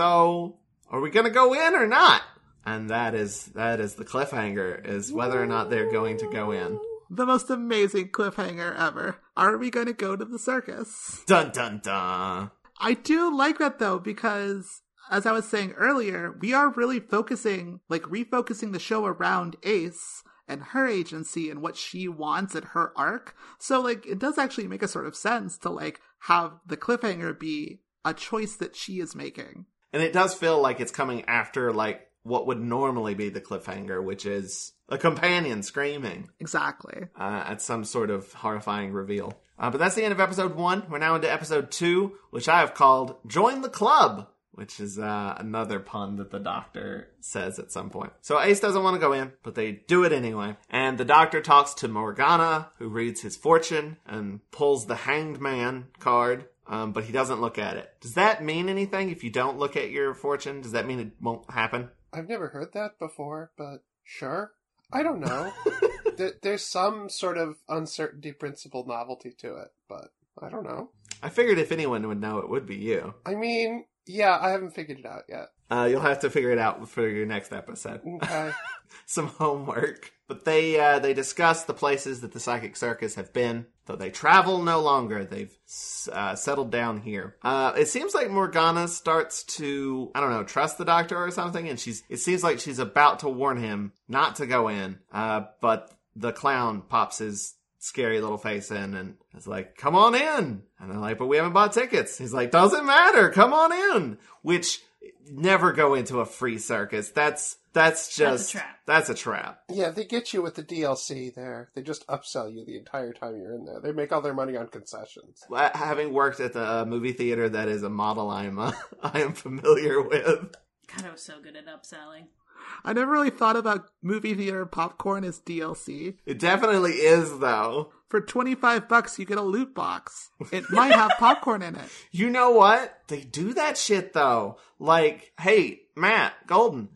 So are we going to go in or not? And that is the cliffhanger, is whether or not they're going to go in. The most amazing cliffhanger ever. Are we going to go to the circus? Dun, dun, dun. I do like that, though, because, as I was saying earlier, we are really refocusing the show around Ace and her agency and what she wants and her arc. So, like, it does actually make a sort of sense to, like, have the cliffhanger be a choice that she is making. And it does feel like it's coming after, like, what would normally be the cliffhanger, which is a companion screaming. Exactly. At some sort of horrifying reveal. But that's the end of episode 1. We're now into episode 2, which I have called Join the Club, which is another pun that the doctor says at some point. So Ace doesn't want to go in, but they do it anyway. And the doctor talks to Morgana, who reads his fortune and pulls the Hanged Man card. But he doesn't look at it. Does that mean anything if you don't look at your fortune? Does that mean it won't happen? I've never heard that before, but sure. I don't know. There's some sort of uncertainty principle novelty to it, but I don't know. I figured if anyone would know, it would be you. I mean, yeah, I haven't figured it out yet. You'll have to figure it out for your next episode. Okay. Some homework. But they discuss the places that the Psychic Circus have been, though they travel no longer. They've settled down here. It seems like Morgana starts to, I don't know, trust the doctor or something, and it seems like she's about to warn him not to go in, but the clown pops his scary little face in and is like, come on in. And they're like, but we haven't bought tickets. He's like, doesn't matter, come on in. Which, never go into a free circus. That's just... That's a trap. Yeah, they get you with the DLC there. They just upsell you the entire time you're in there. They make all their money on concessions. Having worked at the movie theater, that is a model I am familiar with. God, I was so good at upselling. I never really thought about movie theater popcorn as DLC. It definitely is, though. For $25, you get a loot box. It might have popcorn in it. You know what? They do that shit, though. Like, hey, Matt, Golden.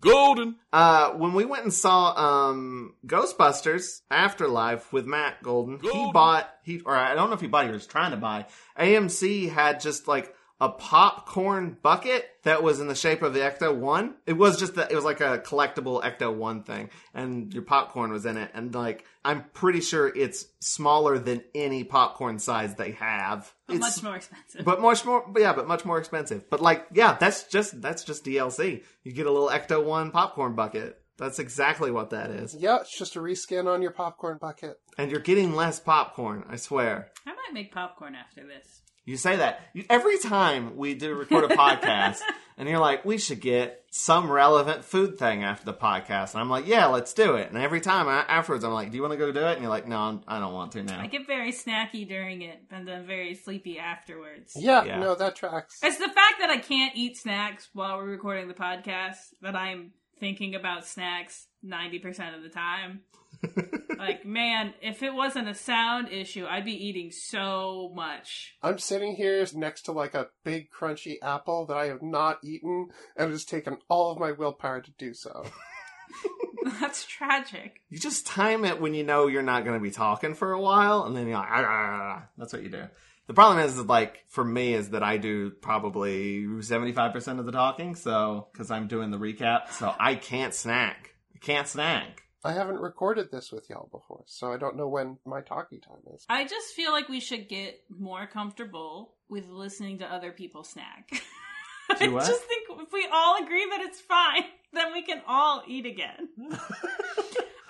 When we went and saw Ghostbusters Afterlife with Matt Golden, I don't know if he bought, he was trying to buy. AMC had just like a popcorn bucket that was in the shape of the Ecto-1. It was like a collectible Ecto-1 thing, and your popcorn was in it. And like, I'm pretty sure it's smaller than any popcorn size they have. But much more expensive. But much more expensive. But like, yeah, that's just DLC. You get a little Ecto-1 popcorn bucket. That's exactly what that is. Yeah, it's just a reskin on your popcorn bucket. And you're getting less popcorn, I swear. I might make popcorn after this. You say that. Every time we record a podcast, and you're like, we should get some relevant food thing after the podcast. And I'm like, yeah, let's do it. And every time afterwards, I'm like, do you want to go do it? And you're like, no, I don't want to now. I get very snacky during it, and then very sleepy afterwards. Yeah, no, that tracks. It's the fact that I can't eat snacks while we're recording the podcast that I'm thinking about snacks 90% of the time. Like, man, if it wasn't a sound issue, I'd be eating so much. I'm sitting here next to like a big crunchy apple that I have not eaten, and it has taken all of my willpower to do so. That's tragic. You just time it when you know you're not going to be talking for a while, and then you're like, that's what you do. The problem is like, for me, is that I do probably 75% of the talking, so, because I'm doing the recap, so I can't snack. I haven't recorded this with y'all before, so I don't know when my talkie time is. I just feel like we should get more comfortable with listening to other people snack. Do what? I just think if we all agree that it's fine, then we can all eat again.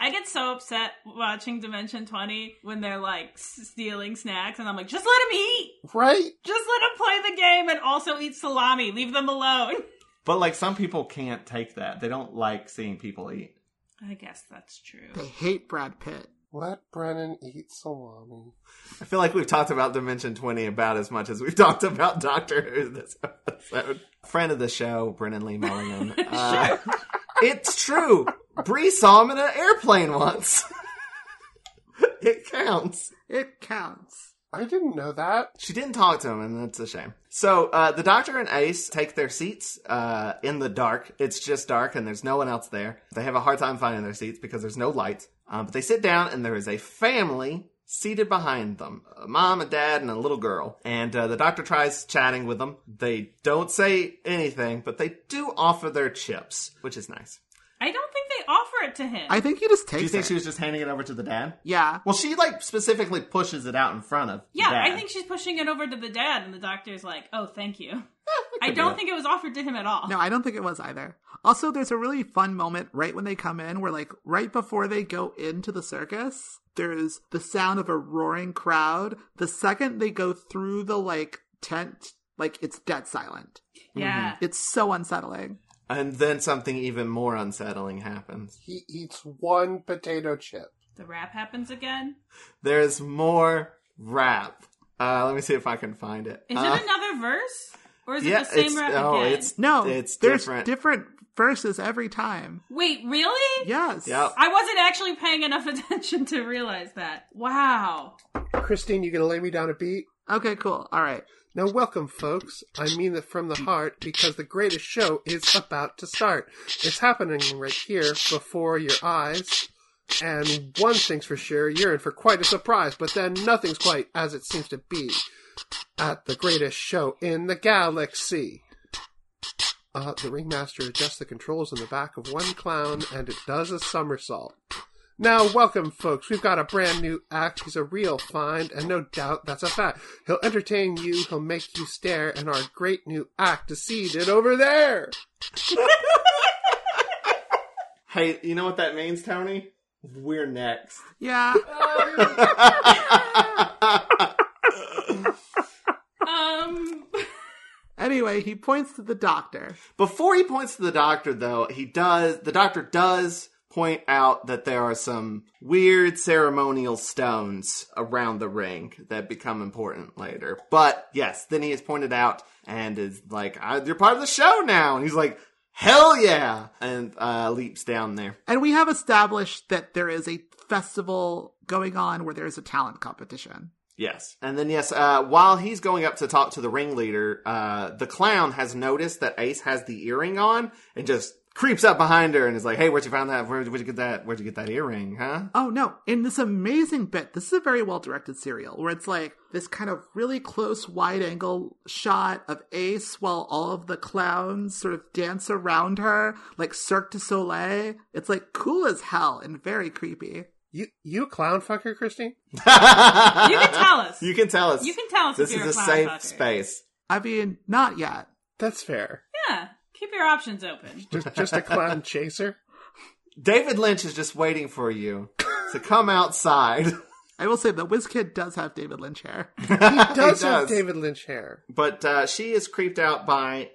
I get so upset watching Dimension 20 when they're like stealing snacks, and I'm like, just let him eat! Right? Just let him play the game and also eat salami. Leave them alone. But, like, some people can't take that. They don't like seeing people eat. I guess that's true. They hate Brad Pitt. Let Brennan eat salami. I feel like we've talked about Dimension 20 about as much as we've talked about Doctor Who this episode. Friend of the show, Brennan Lee Mulligan. It's true. Bree saw him in an airplane once. It counts. It counts. I didn't know that. She didn't talk to him, and that's a shame. So, the Doctor and Ace take their seats in the dark. It's just dark, and there's no one else there. They have a hard time finding their seats because there's no lights. But they sit down, and there is a family seated behind them. A mom, a dad, and a little girl. And the Doctor tries chatting with them. They don't say anything, but they do offer their chips, which is nice. I don't think they offer it to him. I think he just takes Do you think it. she was just handing it over to the dad? Yeah. Well, she, like, specifically pushes it out in front of Yeah, the dad. I think she's pushing it over to the dad, and the doctor's like, oh, thank you. I could be don't it. think it was offered to him at all. No, I don't think it was either. Also, there's a really fun moment right when they come in where, like, right before they go into the circus, there's the sound of a roaring crowd. The second they go through the, like, tent, like, it's dead silent. Yeah. It's so unsettling. And then something even more unsettling happens. He eats one potato chip. The rap happens again. There's more rap. Let me see if I can find it. Is it another verse? Or is it the same rap again? No, it's there's different. verses every time. Wait, really? Yes. Yep. I wasn't actually paying enough attention to realize that. Wow. Christine, you gonna lay me down a beat? Okay, cool. All right. Now welcome, folks. I mean that from the heart, because the greatest show is about to start. It's happening right here before your eyes. And one thing's for sure, you're in for quite a surprise, but then nothing's quite as it seems to be at the greatest show in the galaxy. The ringmaster adjusts the controls in the back of one clown, and it does a somersault. Now, welcome, folks. We've got a brand new act. He's a real find, and no doubt that's a fact. He'll entertain you, he'll make you stare, and our great new act is seated over there. Hey, you know what that means, Tony? We're next. Yeah. Anyway, he points to the doctor. Before he points to the doctor, though, the doctor does point out that there are some weird ceremonial stones around the ring that become important later. But, yes, then he is pointed out and is like, you're part of the show now. And he's like, hell yeah! And leaps down there. And we have established that there is a festival going on where there's a talent competition. Yes. And then, yes, while he's going up to talk to the ringleader, the clown has noticed that Ace has the earring on and just creeps up behind her and is like, hey, where'd you find that? Where'd you get that earring, huh? Oh, no. In this amazing bit, this is a very well-directed serial where it's like this kind of really close wide-angle shot of Ace while all of the clowns sort of dance around her, like Cirque du Soleil. It's like cool as hell and very creepy. You clown fucker, Christine? You can tell us. You can tell us. You can tell us This if you're is a clown safe fucker. space. I mean, not yet. That's fair. Yeah. Keep your options open. Just a clown chaser? David Lynch is just waiting for you to come outside. I will say the WizKid does have David Lynch hair. He does have does. David Lynch hair. But Ace is creeped out by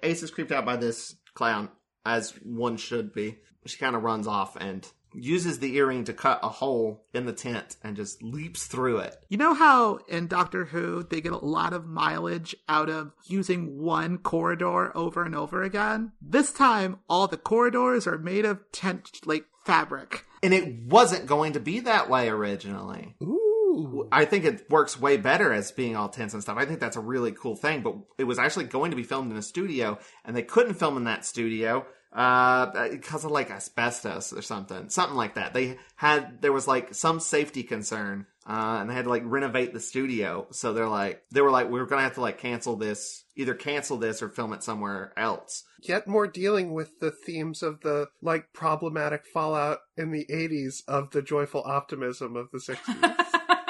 this clown, as one should be. She kind of runs off and uses the earring to cut a hole in the tent and just leaps through it. You know how in Doctor Who they get a lot of mileage out of using one corridor over and over again? This time, all the corridors are made of tent, like, fabric. And it wasn't going to be that way originally. Ooh. I think it works way better as being all tents and stuff. I think that's a really cool thing, but it was actually going to be filmed in a studio, and they couldn't film in that studio because of like asbestos or something like that. There was like some safety concern, and they had to like renovate the studio. So they were like, we're gonna have to like either cancel this or film it somewhere else. Yet more dealing with the themes of the, like, problematic fallout in the 80s of the joyful optimism of the 60s.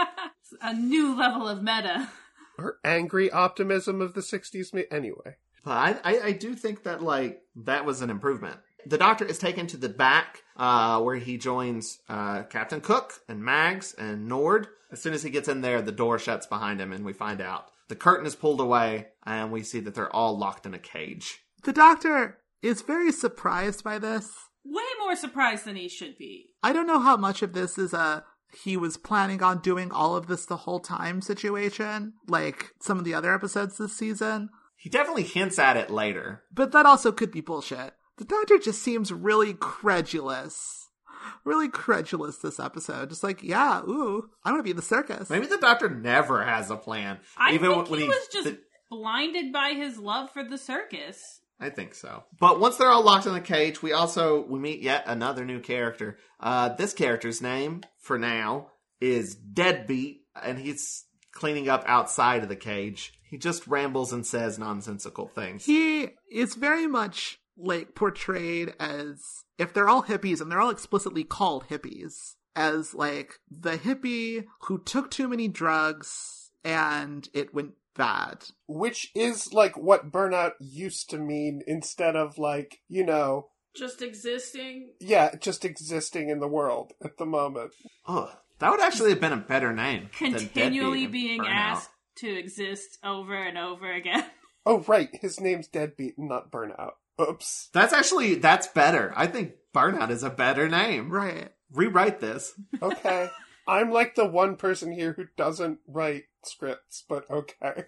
A new level of meta. Or angry optimism of the 60s. Anyway. But I do think that like that was an improvement The Doctor is taken to the back, where he joins Captain Cook and Mags and Nord. As soon as he gets in there, the door shuts behind him, and we find out the curtain is pulled away, and we see that they're all locked in a cage. The Doctor is very surprised by this. Way more surprised than he should be. I don't know how much of this is he was planning on doing all of this the whole time situation, like some of the other episodes this season. He definitely hints at it later. But that also could be bullshit. The Doctor just seems really credulous. Really credulous this episode. Just like, yeah, ooh, I want to be in the circus. Maybe the Doctor never has a plan. I think he was just blinded by his love for the circus. I think so. But once they're all locked in the cage, we meet yet another new character. This character's name, for now, is Deadbeat, and he's cleaning up outside of the cage. He just rambles and says nonsensical things. He is very much, like, portrayed as, if they're all hippies, and they're all explicitly called hippies, as, like, the hippie who took too many drugs, and it went bad. Which is, like, what burnout used to mean, instead of, like, you know... Just existing? Yeah, just existing in the world at the moment. Oh, that would actually have been a better name. Continually being asked to exist over and over again. Oh, right. His name's Deadbeat, not Burnout. Oops. That's better. I think Burnout is a better name. Right. Rewrite this. Okay. I'm like the one person here who doesn't write scripts, but okay.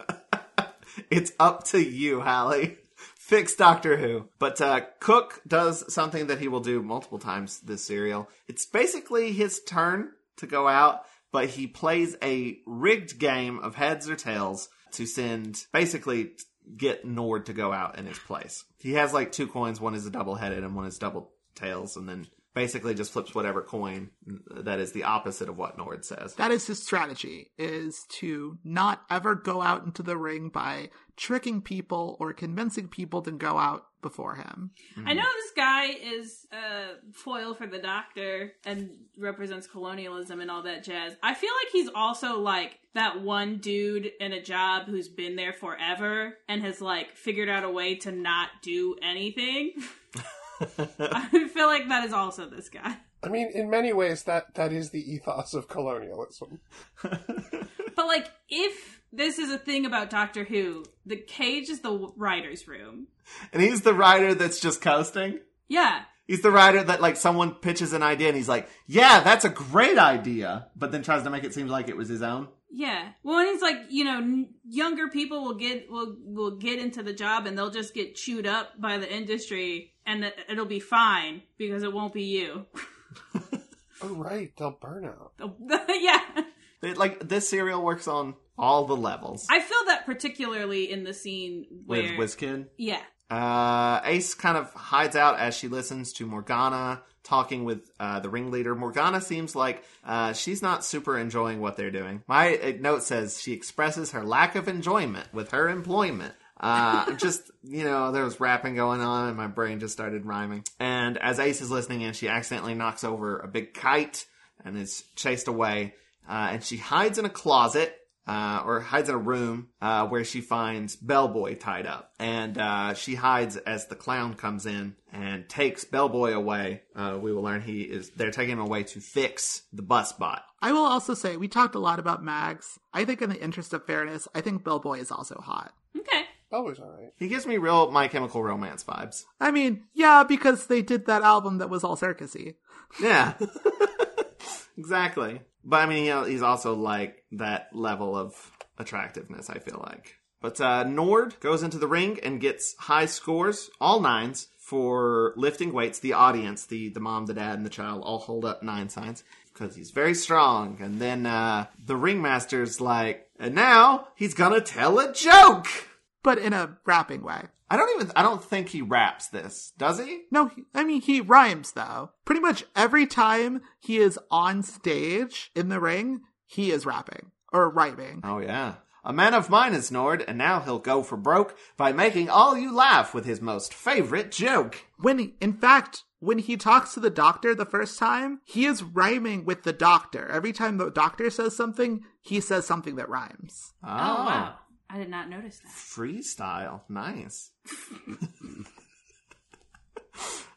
It's up to you, Hallie. Fix Doctor Who. But Cook does something that he will do multiple times this serial. It's basically his turn to go out, but he plays a rigged game of heads or tails to get Nord to go out in his place. He has like 2 coins. One is a double-headed and one is double tails, and then basically just flips whatever coin that is the opposite of what Nord says. That is his strategy, is to not ever go out into the ring by tricking people or convincing people to go out before him. Mm-hmm. I know this guy is foil for the Doctor and represents colonialism and all that jazz. I feel like he's also like that one dude in a job who's been there forever and has like figured out a way to not do anything. I feel like that is also this guy. I mean, in many ways, that is the ethos of colonialism. But, like, if this is a thing about Doctor Who, the cage is the writer's room. And he's the writer that's just coasting? Yeah. He's the writer that, like, someone pitches an idea and he's like, yeah, that's a great idea, but then tries to make it seem like it was his own? Yeah. Well, and it's like, you know, younger people will get into the job and they'll just get chewed up by the industry and it'll be fine because it won't be you. Oh, right. They'll burn out. Yeah. Like, this serial works on all the levels. I feel that particularly in the scene where... With WizKid? Yeah. Ace kind of hides out as she listens to Morgana talking with the ringleader. Morgana seems like she's not super enjoying what they're doing. My note says she expresses her lack of enjoyment with her employment. Just, you know, there was rapping going on and my brain just started rhyming. And as Ace is listening in, she accidentally knocks over a big kite and is chased away. And she hides in a closet. Or hides in a room where she finds Bellboy tied up. And she hides as the clown comes in and takes Bellboy away. We will learn they're taking him away to fix the bus bot. I will also say, we talked a lot about Mags. I think in the interest of fairness, I think Bellboy is also hot. Okay. Bellboy's alright. He gives me real My Chemical Romance vibes. I mean, yeah, because they did that album that was all circusy. Yeah. Exactly. But I mean, you know, he's also like that level of attractiveness, I feel like. But Nord goes into the ring and gets high scores, all 9s, for lifting weights. The audience, the mom, the dad, and the child all hold up 9 signs because he's very strong. And then the ringmaster's like, and now he's gonna tell a joke! But in a rapping way. I don't think he raps this, does he? No, he rhymes, though. Pretty much every time he is on stage in the ring, he is rapping. Or rhyming. Oh, yeah. A man of mine is Nord, and now he'll go for broke by making all you laugh with his most favorite joke. When he talks to the Doctor the first time, he is rhyming with the Doctor. Every time the Doctor says something, he says something that rhymes. Oh, wow. I did not notice that. Freestyle. Nice.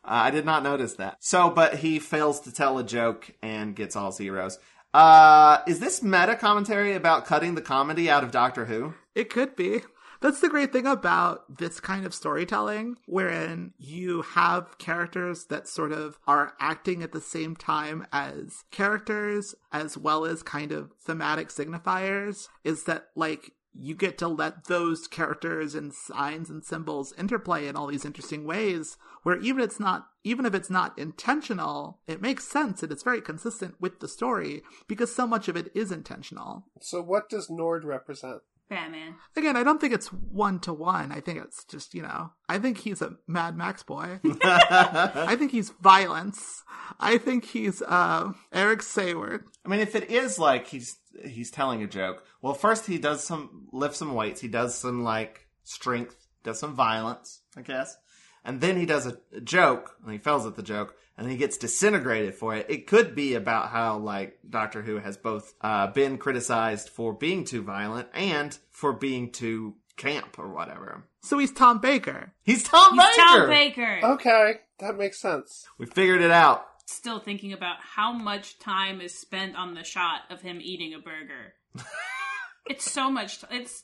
I did not notice that. So, but he fails to tell a joke and gets all zeros. Is this meta commentary about cutting the comedy out of Doctor Who? It could be. That's the great thing about this kind of storytelling, wherein you have characters that sort of are acting at the same time as characters, as well as kind of thematic signifiers, is that, like, you get to let those characters and signs and symbols interplay in all these interesting ways, where even if it's not intentional, it makes sense and it's very consistent with the story, because so much of it is intentional. So what does Nord represent? Batman. Again, I don't think it's 1-to-1. I think it's just, I think he's a Mad Max boy. I think he's violence. I think he's Eric Sayward. I mean, if it is like he's telling a joke, well, first he does lift some weights. He does some, like, strength, does some violence, I guess. And then he does a joke, and he fails at the joke, and he gets disintegrated for it. It could be about how, like, Doctor Who has both been criticized for being too violent and for being too camp or whatever. So he's Tom Baker. He's Tom Baker! Okay, that makes sense. We figured it out. Still thinking about how much time is spent on the shot of him eating a burger. It's so much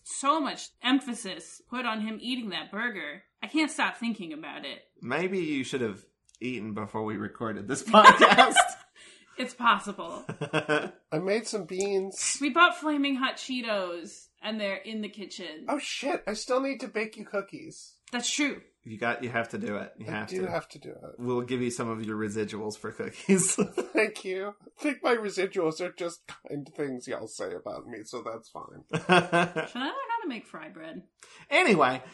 emphasis put on him eating that burger. I can't stop thinking about it. Maybe you should have eaten before we recorded this podcast. It's possible. I made some beans. We bought Flaming Hot Cheetos, and they're in the kitchen. Oh shit, I still need to bake you cookies. That's true. You have to do it. I do have to do it. We'll give you some of your residuals for cookies. Thank you. I think my residuals are just kind things y'all say about me, so that's fine. Should I learn how to make fry bread? Anyway,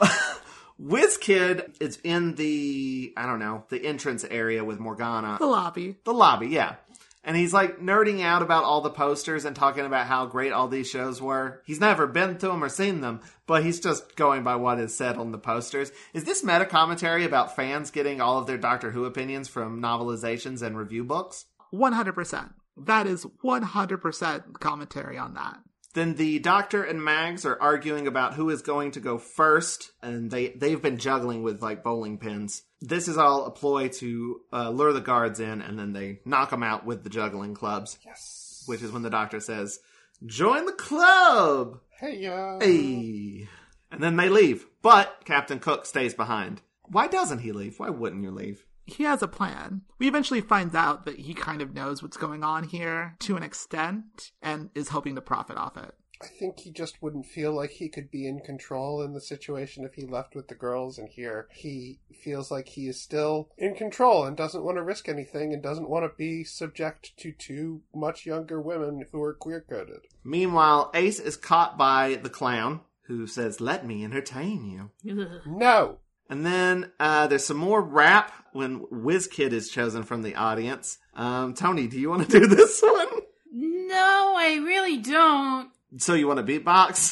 WizKid is in the entrance area with Morgana. The lobby. The lobby, yeah. And he's, like, nerding out about all the posters and talking about how great all these shows were. He's never been to them or seen them, but he's just going by what is said on the posters. Is this meta commentary about fans getting all of their Doctor Who opinions from novelizations and review books? 100%. That is 100% commentary on that. Then the Doctor and Mags are arguing about who is going to go first, and they've been juggling with, like, bowling pins. This is all a ploy to lure the guards in, and then they knock them out with the juggling clubs. Yes. Which is when the Doctor says, "Join the club!" Hey, yeah. Hey. And then they leave, but Captain Cook stays behind. Why doesn't he leave? Why wouldn't you leave? He has a plan. We eventually find out that he kind of knows what's going on here to an extent and is hoping to profit off it. I think he just wouldn't feel like he could be in control in the situation if he left with the girls, and here he feels like he is still in control and doesn't want to risk anything and doesn't want to be subject to two much younger women who are queer-coded. Meanwhile, Ace is caught by the clown, who says, "Let me entertain you." No! And then there's some more rap when WizKid is chosen from the audience. Tony, do you want to do this one? No, I really don't. So you want to beatbox?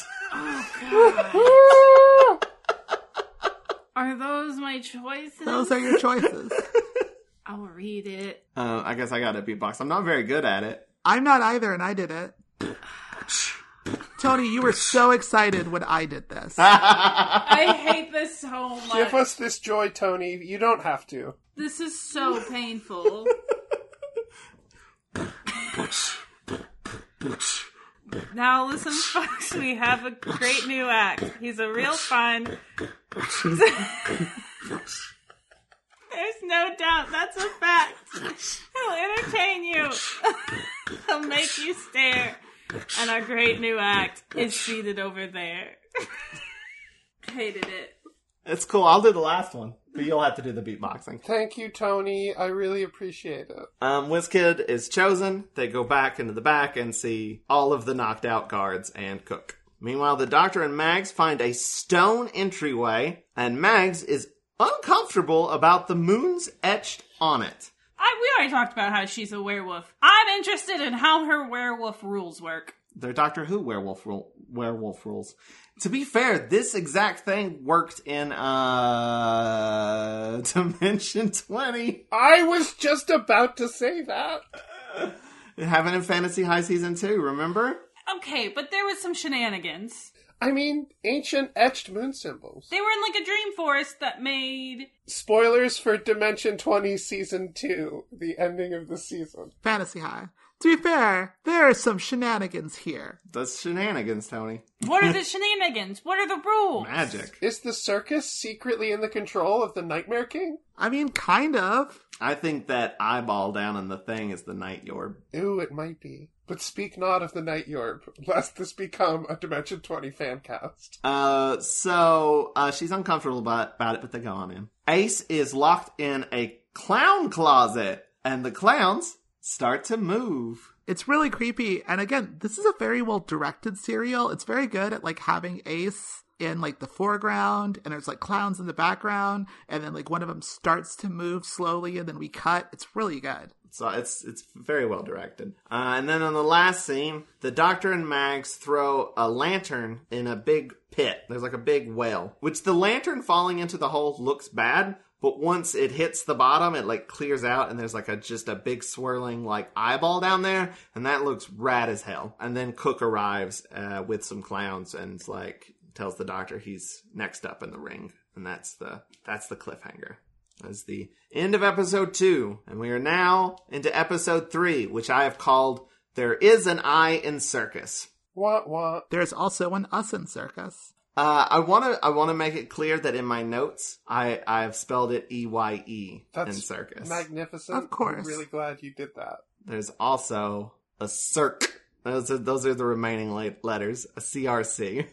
Oh, God. Are those my choices? Those are your choices. I'll read it. I guess I got to beatbox. I'm not very good at it. I'm not either, and I did it. Tony, you were so excited when I did this. I hate this so much. Give us this joy, Tony. You don't have to. This is so painful. Now listen, folks, we have a great new act. He's a real fun. There's no doubt, that's a fact. He'll entertain you. He'll make you stare. And our great new act is seated over there. Hated it. It's cool. I'll do the last one, but you'll have to do the beatboxing. Thank you, Tony. I really appreciate it. WizKid is chosen. They go back into the back and see all of the knocked out guards and Cook. Meanwhile, the Doctor and Mags find a stone entryway, and Mags is uncomfortable about the moons etched on it. We already talked about how she's a werewolf. I'm interested in how her werewolf rules work. They're Doctor Who werewolf rules. To be fair, this exact thing worked in Dimension 20. I was just about to say that. It happened in Fantasy High Season 2, remember? Okay, but there was some shenanigans. I mean, ancient etched moon symbols. They were in like a dream forest that made... Spoilers for Dimension 20 Season 2, the ending of the season. Fantasy High. To be fair, there are some shenanigans here. That's shenanigans, Tony. What are the shenanigans? What are the rules? Magic. Is the circus secretly in the control of the Nightmare King? I mean, kind of. I think that eyeball down in the thing is the Night Yorb. Ooh, it might be. But speak not of the Night Yorb, lest this become a Dimension 20 fan cast. So she's uncomfortable about it, but they go on in. Ace is locked in a clown closet, and the clowns start to move. It's really creepy. And again, this is a very well directed serial. It's very good at like having Ace in like the foreground and there's like clowns in the background. And then like one of them starts to move slowly and then we cut. It's really good. So it's very well directed. And then on the last scene, the Doctor and Mags throw a lantern in a big pit. There's like a big well, which the lantern falling into the hole looks bad. But once it hits the bottom, it like clears out and there's like just a big swirling like eyeball down there. And that looks rad as hell. And then Cook arrives with some clowns and like tells the Doctor he's next up in the ring. And that's the cliffhanger. That's the end of episode 2. And we are now into episode 3, which I have called There Is an Eye in Circus. What? There's also an Us in Circus. I want to make it clear that in my notes, I've spelled it E-Y-E in circus. Magnificent. Of course. I'm really glad you did that. There's also a circ. Those are the remaining letters. A CRC.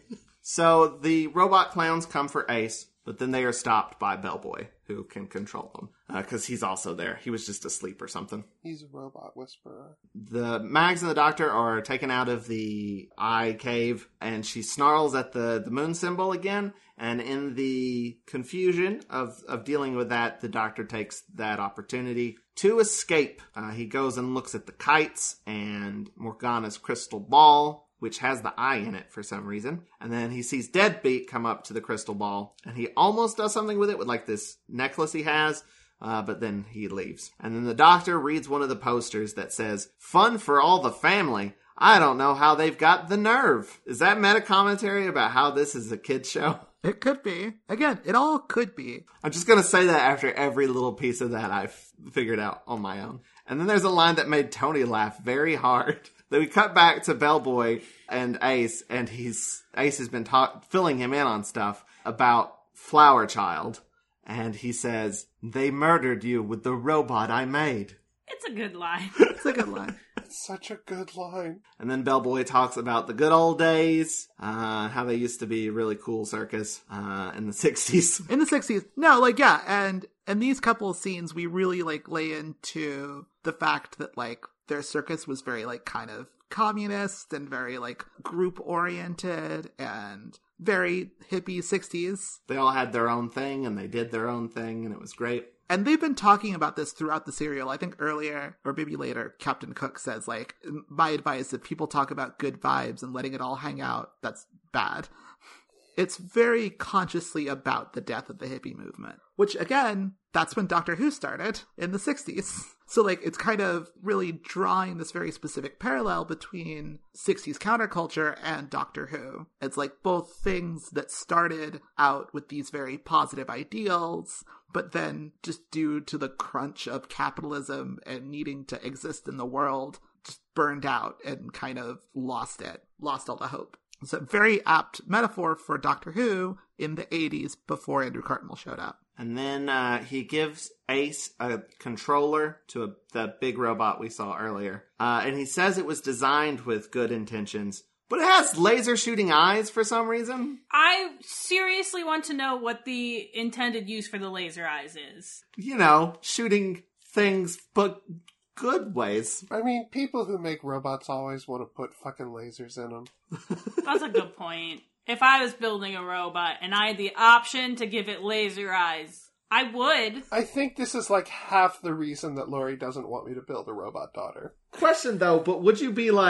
So the robot clowns come for Ace, but then they are stopped by Bellboy, who can control them. Because he's also there. He was just asleep or something. He's a robot whisperer. The Mags and the Doctor are taken out of the eye cave, and she snarls at the moon symbol again. And in the confusion of dealing with that, the Doctor takes that opportunity to escape. He goes and looks at the kites and Morgana's crystal ball, which has the eye in it for some reason. And then he sees Deadbeat come up to the crystal ball, and he almost does something with it with like this necklace he has. But then he leaves. And then the Doctor reads one of the posters that says, "Fun for all the family. I don't know how they've got the nerve." Is that meta-commentary about how this is a kid's show? It could be. Again, it all could be. I'm just going to say that after every little piece of that I've figured out on my own. And then there's a line that made Tony laugh very hard. Then we cut back to Bellboy and Ace, and Ace has been filling him in on stuff about Flower Child. And he says, "They murdered you with the robot I made." It's a good line. It's a good line. It's such a good line. And then Bellboy talks about the good old days, how they used to be a really cool circus in the 60s. In the 60s. No, like, yeah. And these couple of scenes, we really, like, lay into the fact that, like, their circus was very, like, kind of communist and very, like, group-oriented and very hippie 60s. They all had their own thing, and they did their own thing, and it was great. And they've been talking about this throughout the serial. I think earlier, or maybe later, Captain Cook says, like, my advice, if people talk about good vibes and letting it all hang out, that's bad. It's very consciously about the death of the hippie movement. Which, again, that's when Doctor Who started, in the 60s. So, like, it's kind of really drawing this very specific parallel between 60s counterculture and Doctor Who. It's like both things that started out with these very positive ideals, but then just due to the crunch of capitalism and needing to exist in the world, just burned out and kind of lost all the hope. It's a very apt metaphor for Doctor Who in the 80s before Andrew Cartmel showed up. And then he gives Ace a controller to the big robot we saw earlier. And he says it was designed with good intentions, but it has laser shooting eyes for some reason. I seriously want to know what the intended use for the laser eyes is. You know, shooting things, but good ways. I mean, people who make robots always want to put fucking lasers in them. That's a good point. If I was building a robot and I had the option to give it laser eyes, I would. I think this is like half the reason that Laurie doesn't want me to build a robot daughter. Question though, but would you be like,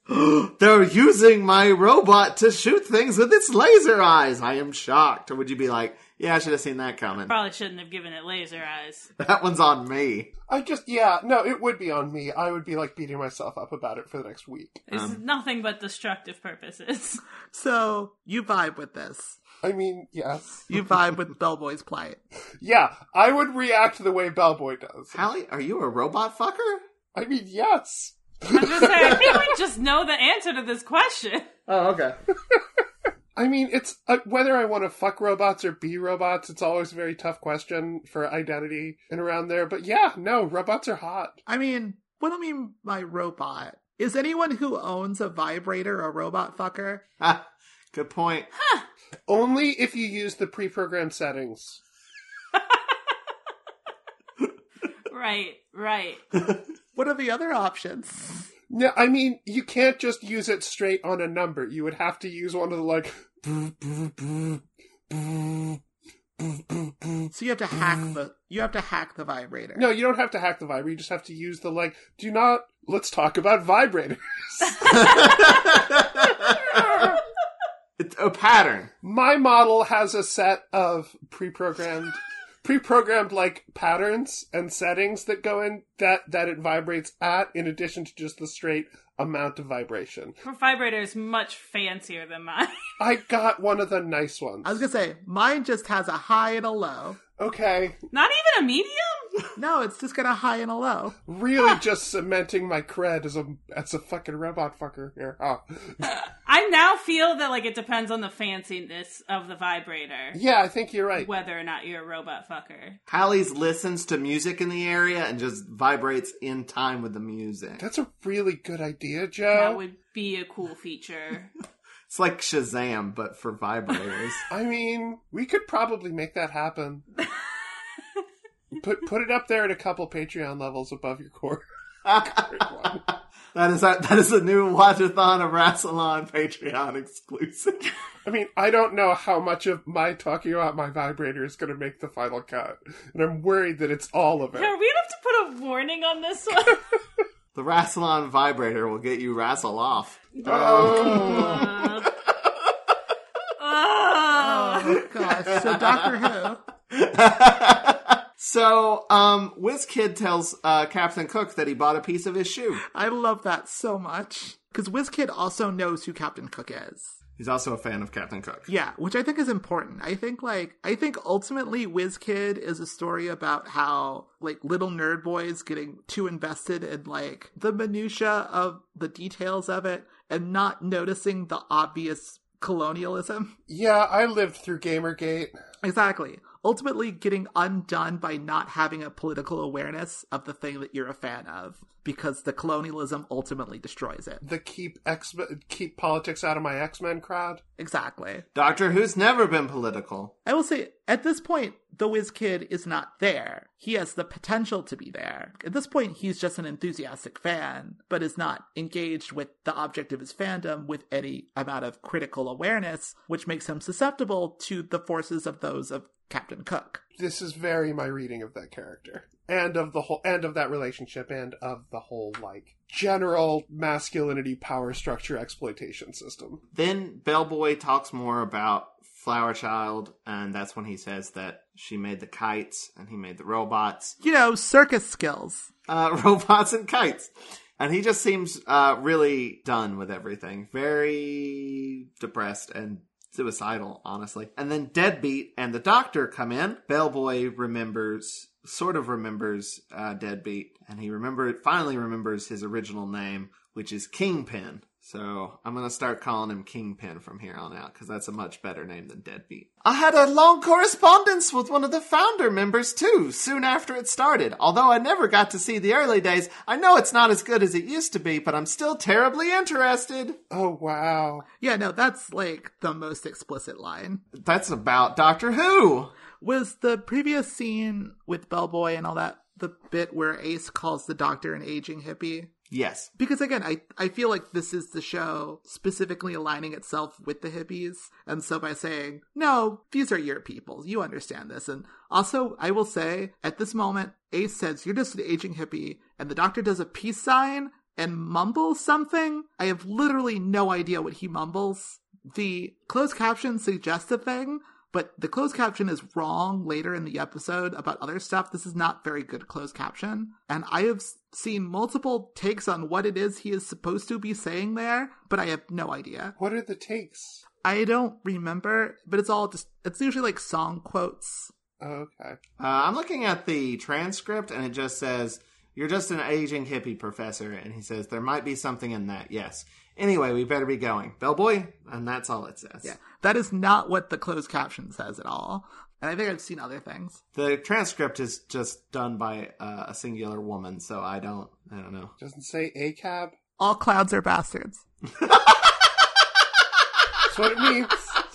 They're using my robot to shoot things with its laser eyes. I am shocked. Or would you be like, yeah, I should have seen that coming. Probably shouldn't have given it laser eyes. That one's on me. It would be on me. I would be like beating myself up about it for the next week. It's nothing but destructive purposes. So, you vibe with this. I mean, yes. You vibe with Bellboy's plight. Yeah, I would react the way Bellboy does. Hallie, are you a robot fucker? I mean, yes. I'm just saying, I feel like just know the answer to this question. Oh, okay. I mean, it's whether I want to fuck robots or be robots, it's always a very tough question for identity and around there. But yeah, no, robots are hot. I mean, what do I mean by robot? Is anyone who owns a vibrator a robot fucker? Good point. Only if you use the pre-programmed settings. Right. What are the other options? No, I mean, you can't just use it straight on a number. You would have to use one of the, like... So you have to hack the vibrator. No, you don't have to hack the vibrator. You just have to use the, like, let's talk about vibrators. It's a pattern. My model has a set of pre-programmed like patterns and settings that go in that it vibrates at, in addition to just the straight amount of vibration. Her vibrator is much fancier than mine. I got one of the nice ones. I was gonna say, mine just has a high and a low. Okay. Not even a medium? No, it's just got a high and a low. Really just cementing my cred as a fucking robot fucker here. Oh. I now feel that, like, it depends on the fanciness of the vibrator. Yeah, I think you're right. Whether or not you're a robot fucker. Hallie's listens to music in the area and just vibrates in time with the music. That's a really good idea, Joe. That would be a cool feature. It's like Shazam, but for vibrators. I mean, we could probably make that happen. Put it up there at a couple Patreon levels above your core. That is a new Watchathon of Rassilon Patreon exclusive. I mean, I don't know how much of my talking about my vibrator is going to make the final cut. And I'm worried that it's all of it. Yeah, we'd have to put a warning on this one. The Rassilon vibrator will get you Rassel off. Oh gosh. So Doctor Who. So, WizKid tells Captain Cook that he bought a piece of his shoe. I love that so much. Because WizKid also knows who Captain Cook is. He's also a fan of Captain Cook. Yeah, which I think is important. I think ultimately WizKid is a story about how, like, little nerd boys getting too invested in, like, the minutia of the details of it and not noticing the obvious colonialism. Yeah, I lived through Gamergate. Exactly. Ultimately getting undone by not having a political awareness of the thing that you're a fan of, because the colonialism ultimately destroys it. The keep politics out of my X-Men crowd. Exactly. Doctor Who's never been political. I will say, at this point, the WizKid is not there. He has the potential to be there. At this point, he's just an enthusiastic fan, but is not engaged with the object of his fandom with any amount of critical awareness, which makes him susceptible to the forces of those of Captain Cook. This is very my reading of that character. And of that relationship, and of the whole, like, general masculinity power structure exploitation system. Then Bellboy talks more about Flower Child, and that's when he says that she made the kites and he made the robots. You know, circus skills. Robots and kites. And he just seems really done with everything. Very depressed and suicidal, honestly. And then Deadbeat and the Doctor come in. Bellboy sort of remembers Deadbeat, and he finally remembers his original name, which is Kingpin. So I'm going to start calling him Kingpin from here on out, because that's a much better name than Deadbeat. I had a long correspondence with one of the founder members, too, soon after it started. Although I never got to see the early days, I know it's not as good as it used to be, but I'm still terribly interested. Oh, wow. Yeah, no, that's, like, the most explicit line. That's about Doctor Who. Was the previous scene with Bellboy and all that the bit where Ace calls the Doctor an aging hippie? Yes. Because again, I feel like this is the show specifically aligning itself with the hippies. And so by saying, no, these are your people, you understand this. And also, I will say, at this moment, Ace says, you're just an aging hippie, and the Doctor does a peace sign. and mumbles something. I have literally no idea what he mumbles. The closed caption suggests a thing, but the closed caption is wrong later in the episode about other stuff. This is not very good closed caption. And I have seen multiple takes on what it is he is supposed to be saying there, but I have no idea. What are the takes? I don't remember, but it's usually like song quotes. Oh, okay. I'm looking at the transcript, and it just says, "You're just an aging hippie, Professor." And he says, "There might be something in that, yes. Anyway, we better be going. Bellboy?" And that's all it says. Yeah, that is not what the closed caption says at all. And I think I've seen other things. The transcript is just done by a singular woman, so I don't know. Doesn't say ACAB? All clowns are bastards. That's what it means.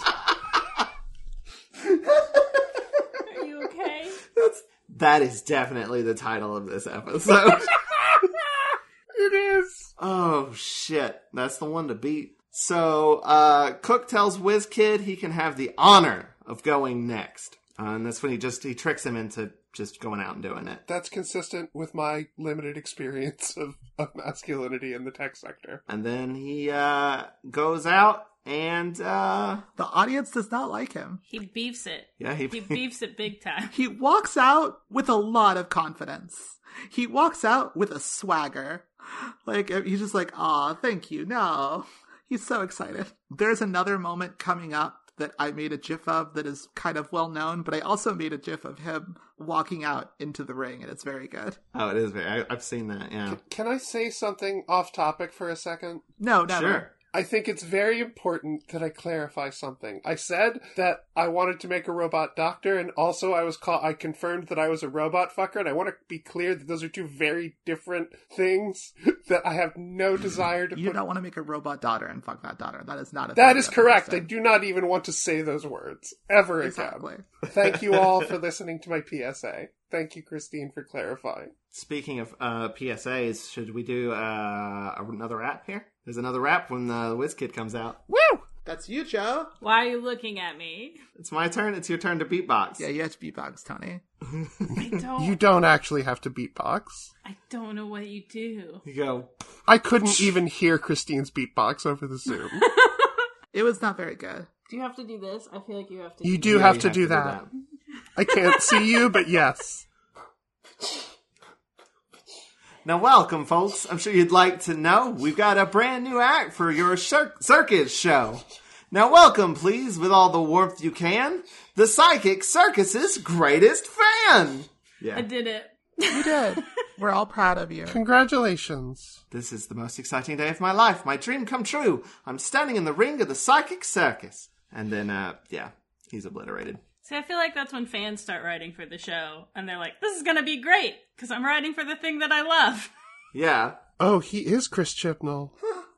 Are you okay? That is definitely the title of this episode. It is. Oh, shit. That's the one to beat. So, Cook tells WizKid he can have the honor of going next. And that's when he tricks him into just going out and doing it. That's consistent with my limited experience of masculinity in the tech sector. And then he goes out and... The audience does not like him. He beefs it. Yeah, He beefs it big time. He walks out with a lot of confidence. He walks out with a swagger. Like, he's just like, "Aw, thank you." No. He's so excited. There's another moment coming up that I made a GIF of that is kind of well known, but I also made a GIF of him walking out into the ring, and it's very good. Oh, it is very... I've seen that, yeah. Can I say something off topic for a second? No, never. Sure. I think it's very important that I clarify something. I said that I wanted to make a robot doctor, and also I confirmed that I was a robot fucker, and I want to be clear that those are two very different things that I have no desire to You put... don't want to make a robot daughter and fuck that daughter. That is not a That thing is that correct. I existed. do not even want to say those words ever Exactly. again. Thank you all for listening to my PSA. Thank you, Christine, for clarifying. Speaking of PSAs, should we do another rap here? There's another rap when the WizKid comes out. Woo! That's you, Joe. Why are you looking at me? It's my turn. It's your turn to beatbox. Yeah, you have to beatbox, Tony. You don't actually have to beatbox. I don't know what you do. You go... I couldn't even hear Christine's beatbox over the Zoom. It was not very good. Do you have to do this? I feel like you have to. You do have to do that. I can't see you, but yes. Now, welcome, folks. I'm sure you'd like to know we've got a brand new act for your circus show. Now, welcome, please, with all the warmth you can, the Psychic Circus's greatest fan. Yeah, I did it. You did. We're all proud of you. Congratulations. this is the most exciting day of my life. My dream come true. I'm standing in the ring of the Psychic Circus. And then, yeah, he's obliterated. See, I feel like that's when fans start writing for the show, and they're like, "This is gonna be great because I'm writing for the thing that I love." Yeah. Oh, he is Chris Chibnall.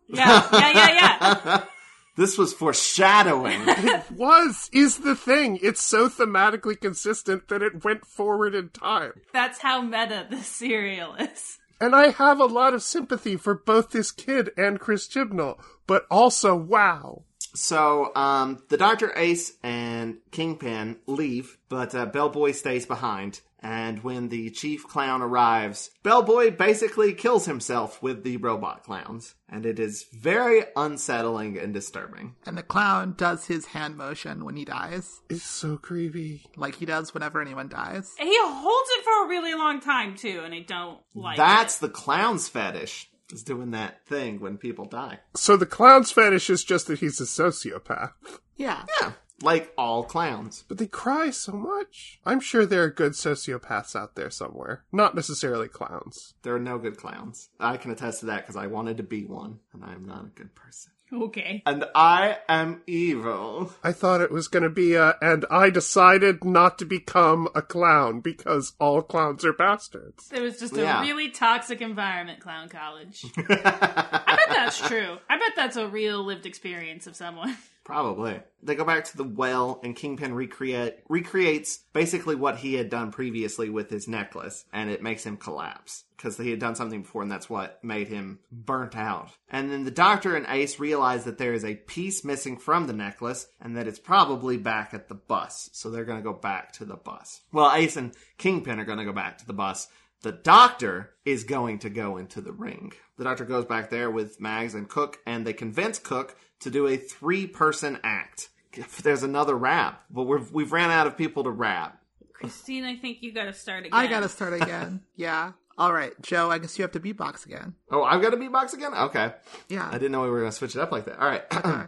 Yeah. This was foreshadowing. Is the thing. It's so thematically consistent that it went forward in time. That's how meta this serial is. And I have a lot of sympathy for both this kid and Chris Chibnall, but also, wow. So, the Dr. Ace and Kingpin leave, but Bellboy stays behind. And when the chief clown arrives, Bellboy basically kills himself with the robot clowns. And it is very unsettling and disturbing. And the clown does his hand motion when he dies, It's so creepy. like he does whenever anyone dies. And he holds it for a really long time, too, and I don't like That's it. the clown's fetish, is doing that thing when people die. So the clown's fetish is just that he's a sociopath. Yeah. Yeah, like all clowns. But they cry so much. I'm sure there are good sociopaths out there somewhere. Not necessarily clowns. There are no good clowns. I can attest to that because I wanted to be one, and I am not a good person. Okay. And I am evil. I thought it was going to be and I decided not to become a clown because all clowns are bastards. It was just Yeah. a really toxic environment, Clown College. I bet that's true. I bet that's a real lived experience of someone. Probably. They go back to the well, and Kingpin recreates basically what he had done previously with his necklace, and it makes him collapse. Because he had done something before, and that's what made him burnt out. And then the Doctor and Ace realize that there is a piece missing from the necklace, and that it's probably back at the bus. So they're going to go back to the bus. Well, Ace and Kingpin are going to go back to the bus the Doctor is going to go into the ring. The Doctor goes back there with Mags and Cook, and they convince Cook to do a 3-person act. There's another rap, but we've ran out of people to rap. Christine, I think you gotta start again. I gotta start again. Yeah. All right, Joe, I guess you have to beatbox again. Oh, I've got to beatbox again? Okay. Yeah. I didn't know we were going to switch it up like that. All right.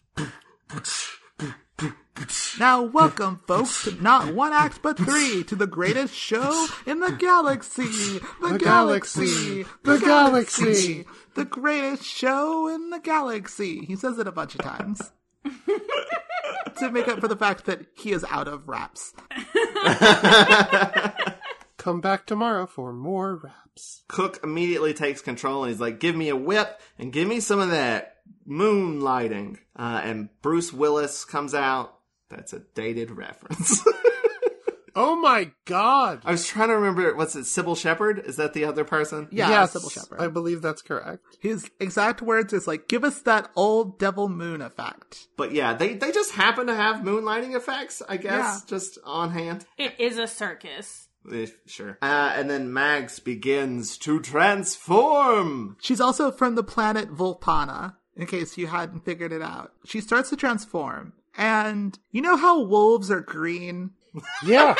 Now, welcome, folks, to not 1 act, but 3, to the greatest show in the galaxy. The galaxy. The galaxy. The greatest show in the galaxy. He says it a bunch of times. To make up for the fact that he is out of raps. Come back tomorrow for more raps. Cook immediately takes control and he's like, give me a whip and give me some of that moonlighting. And Bruce Willis comes out. That's a dated reference. Oh my god! I was trying to remember, what's it, Sybil Shepherd? Is that the other person? Yeah, Yes, Sybil Shepherd. I believe that's correct. His exact words is like, give us that old devil moon effect. But yeah, they just happen to have moonlighting effects, I guess, Yeah. just on hand. It is a circus. Sure. And then Mags begins to transform. She's also from the planet Volpana, in case you hadn't figured it out. She starts to transform. And you know how wolves are green? Yeah.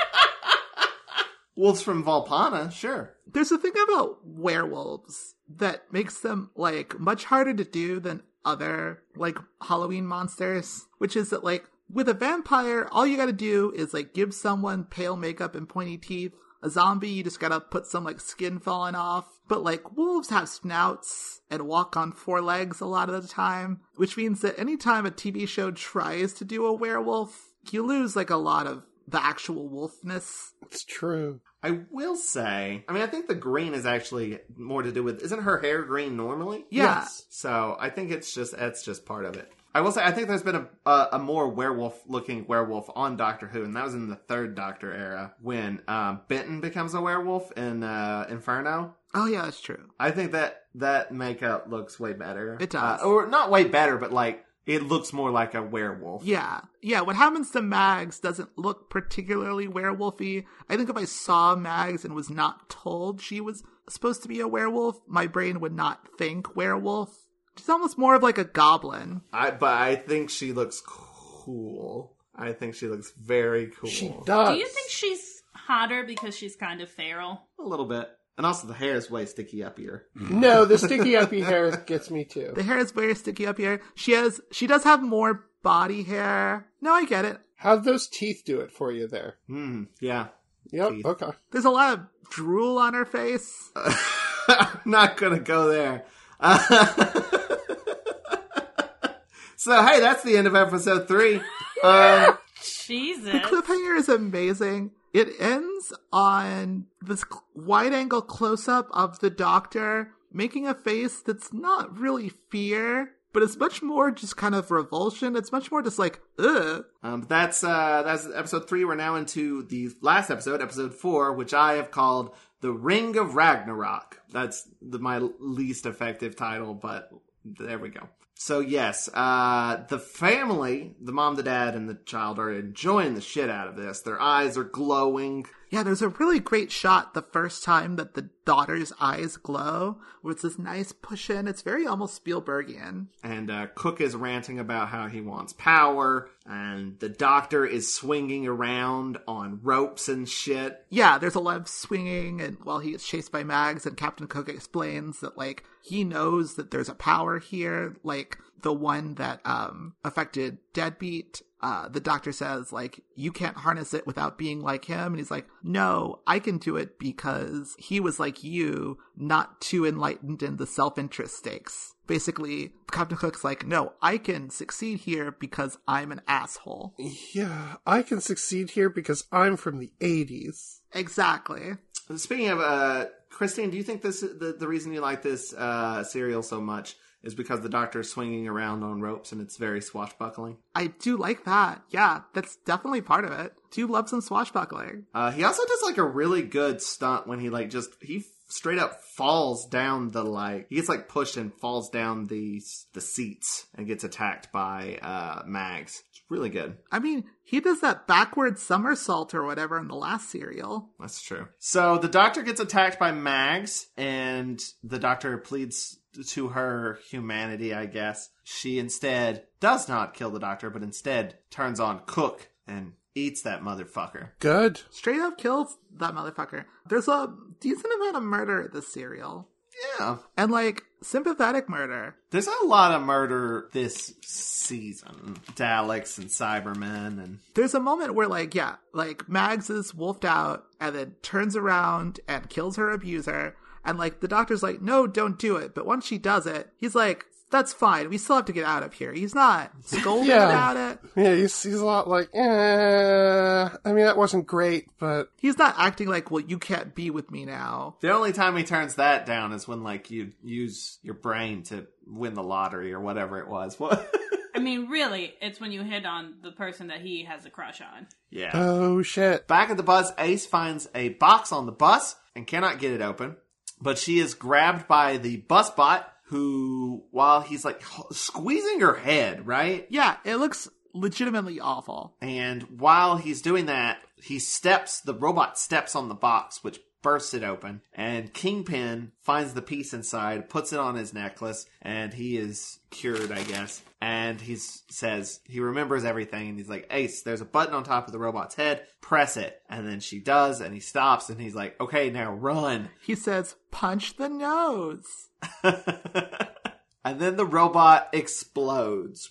Wolves from Volpana, sure. There's a thing about werewolves that makes them, like, much harder to do than other, like, Halloween monsters. Which is that, like, with a vampire, all you gotta do is, like, give someone pale makeup and pointy teeth. A zombie, you just gotta put some, like, skin falling off. But, like, wolves have snouts and walk on 4 legs a lot of the time. Which means that anytime a TV show tries to do a werewolf, you lose, like, a lot of the actual wolfness. It's true. I will say, I think the green is actually more to do with, isn't her hair green normally? Yeah. Yes. So I think it's just part of it. I will say, I think there's been a more werewolf-looking werewolf on Doctor Who, and that was in the 3rd Doctor era, when Benton becomes a werewolf in Inferno. Oh, yeah, that's true. I think that makeup looks way better. It does. Or not way better, but, like, it looks more like a werewolf. Yeah. Yeah, what happens to Mags doesn't look particularly werewolfy. I think if I saw Mags and was not told she was supposed to be a werewolf, my brain would not think werewolf. She's almost more of like a goblin. But I think she looks cool. I think she looks very cool. She does. Do you think she's hotter because she's kind of feral? A little bit. And also the hair is way sticky up here. No, the sticky uppy hair gets me too. The hair is very sticky up here. She does have more body hair. No, I get it. How'd those teeth do it for you there? Yeah. Yep, Teeth. okay. There's a lot of drool on her face. I'm not gonna go there. So, hey, that's the end of episode 3. Jesus. The cliffhanger is amazing. It ends on this wide-angle close-up of the Doctor making a face that's not really fear, but it's much more just kind of revulsion. It's much more just like, ugh. That's episode 3. We're now into the last episode 4, which I have called The Ring of Ragnarok. That's my least effective title, but there we go. So yes, the family, the mom, the dad, and the child are enjoying the shit out of this. Their eyes are glowing. Yeah, there's a really great shot the first time that the daughter's eyes glow, where it's this nice push in. It's very almost Spielbergian. And Cook is ranting about how he wants power, and the Doctor is swinging around on ropes and shit. Yeah, there's a lot of swinging, and while he gets chased by Mags, and Captain Cook explains that, like, he knows that there's a power here, like the one that affected Deadbeat. The Doctor says, like, you can't harness it without being like him. And he's like, no, I can do it because he was like you, not too enlightened in the self-interest stakes. Basically, Captain Cook's like, no, I can succeed here because I'm an asshole. Yeah, I can succeed here because I'm from the 80s. Exactly. Speaking of, Christine, do you think this the reason you like this serial so much is because the Doctor is swinging around on ropes and it's very swashbuckling? I do like that. Yeah, that's definitely part of it. Do love some swashbuckling. He also does like a really good stunt when he straight up falls down he gets pushed and falls down the seats and gets attacked by Mags. It's really good. I mean, he does that backward somersault or whatever in the last serial. That's true. So the Doctor gets attacked by Mags, and the Doctor pleads to her humanity, I guess. She instead does not kill the Doctor, but instead turns on Cook and eats that motherfucker. Good. Straight up kills that motherfucker. There's a decent amount of murder in this serial. Yeah. And, sympathetic murder. There's a lot of murder this season. Daleks and Cybermen and... There's a moment where, Mags is wolfed out and then turns around and kills her abuser. And, the Doctor's like, no, don't do it. But once she does it, he's like, that's fine. We still have to get out of here. He's not scolding about it. Yeah, he's a lot I mean, that wasn't great, but... He's not acting like, well, you can't be with me now. The only time he turns that down is when, you use your brain to win the lottery or whatever it was. I mean, really, it's when you hit on the person that he has a crush on. Yeah. Oh, shit. Back at the bus, Ace finds a box on the bus and cannot get it open. But she is grabbed by the bus bot, who, while he's squeezing her head, right? Yeah, it looks legitimately awful. And while he's doing that, the robot steps on the box, which bursts it open. And Kingpin finds the piece inside, puts it on his necklace, and he is cured, I guess. And he remembers everything, and he's like, Ace, there's a button on top of the robot's head, press it. And then she does, and he stops, and he's like, okay, now run. He says, punch the nose. And then the robot explodes.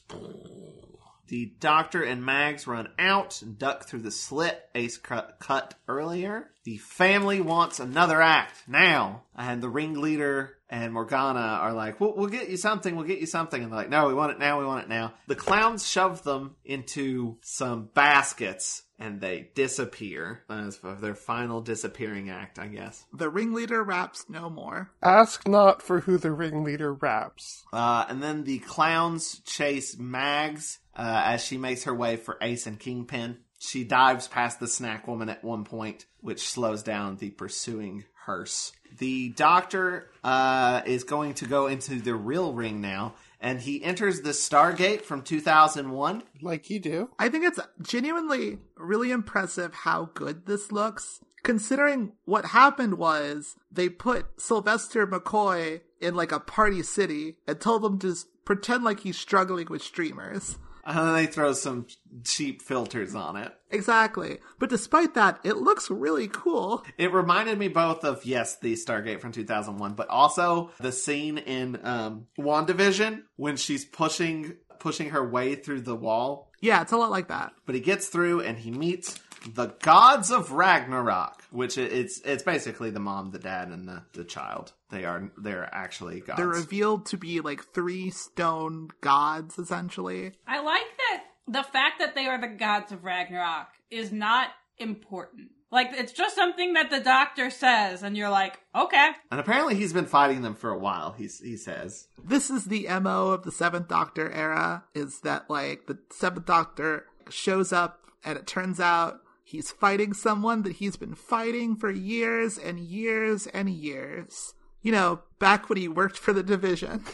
The Doctor and Mags run out and duck through the slit Ace cut earlier. The family wants another act now. And the ringleader and Morgana are like, we'll get you something, And they're like, no, we want it now. The clowns shove them into some baskets and they disappear. As for their final disappearing act, I guess. The ringleader raps no more. Ask not for who the ringleader raps. And then the clowns chase Mags as she makes her way for Ace and Kingpin. She dives past the snack woman at one point, which slows down the pursuing hearse. The Doctor is going to go into the real ring now, and he enters the Stargate from 2001. Like you do. I think it's genuinely really impressive how good this looks, considering what happened was they put Sylvester McCoy in a party city and told him to pretend like he's struggling with streamers. And then they throw some cheap filters on it. Exactly. But despite that, it looks really cool. It reminded me both of, yes, the Stargate from 2001, but also the scene in WandaVision when she's pushing her way through the wall. Yeah, it's a lot like that. But he gets through and he meets the gods of Ragnarok, which it's basically the mom, the dad, and the child. They're actually gods. They're revealed to be 3 stone gods, essentially. I like that the fact that they are the gods of Ragnarok is not important. It's just something that the Doctor says, and you're like, okay. And apparently he's been fighting them for a while, he says. This is the MO of the 7th Doctor era, is that, the 7th Doctor shows up, and it turns out he's fighting someone that he's been fighting for years and years and years. Back when he worked for the Division.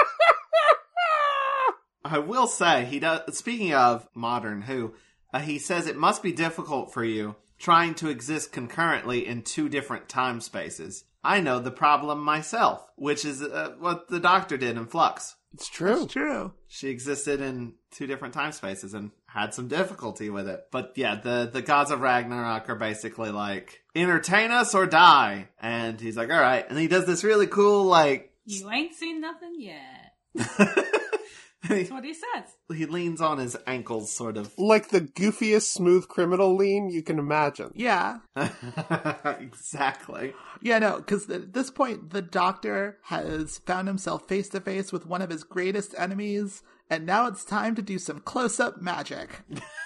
I will say, he does. Speaking of modern Who, he says it must be difficult for you trying to exist concurrently in 2 different time spaces. I know the problem myself, which is what the Doctor did in Flux. It's true. It's true. She existed in 2 different time spaces and had some difficulty with it. But yeah, the gods of Ragnarok are basically entertain us or die. And he's like, all right. And he does this really cool, you ain't seen nothing yet. That's what he says. He leans on his ankles, sort of. Like the goofiest smooth criminal lean you can imagine. Yeah. Exactly. Yeah, no, because at this point, the Doctor has found himself face to face with one of his greatest enemies, and now it's time to do some close-up magic.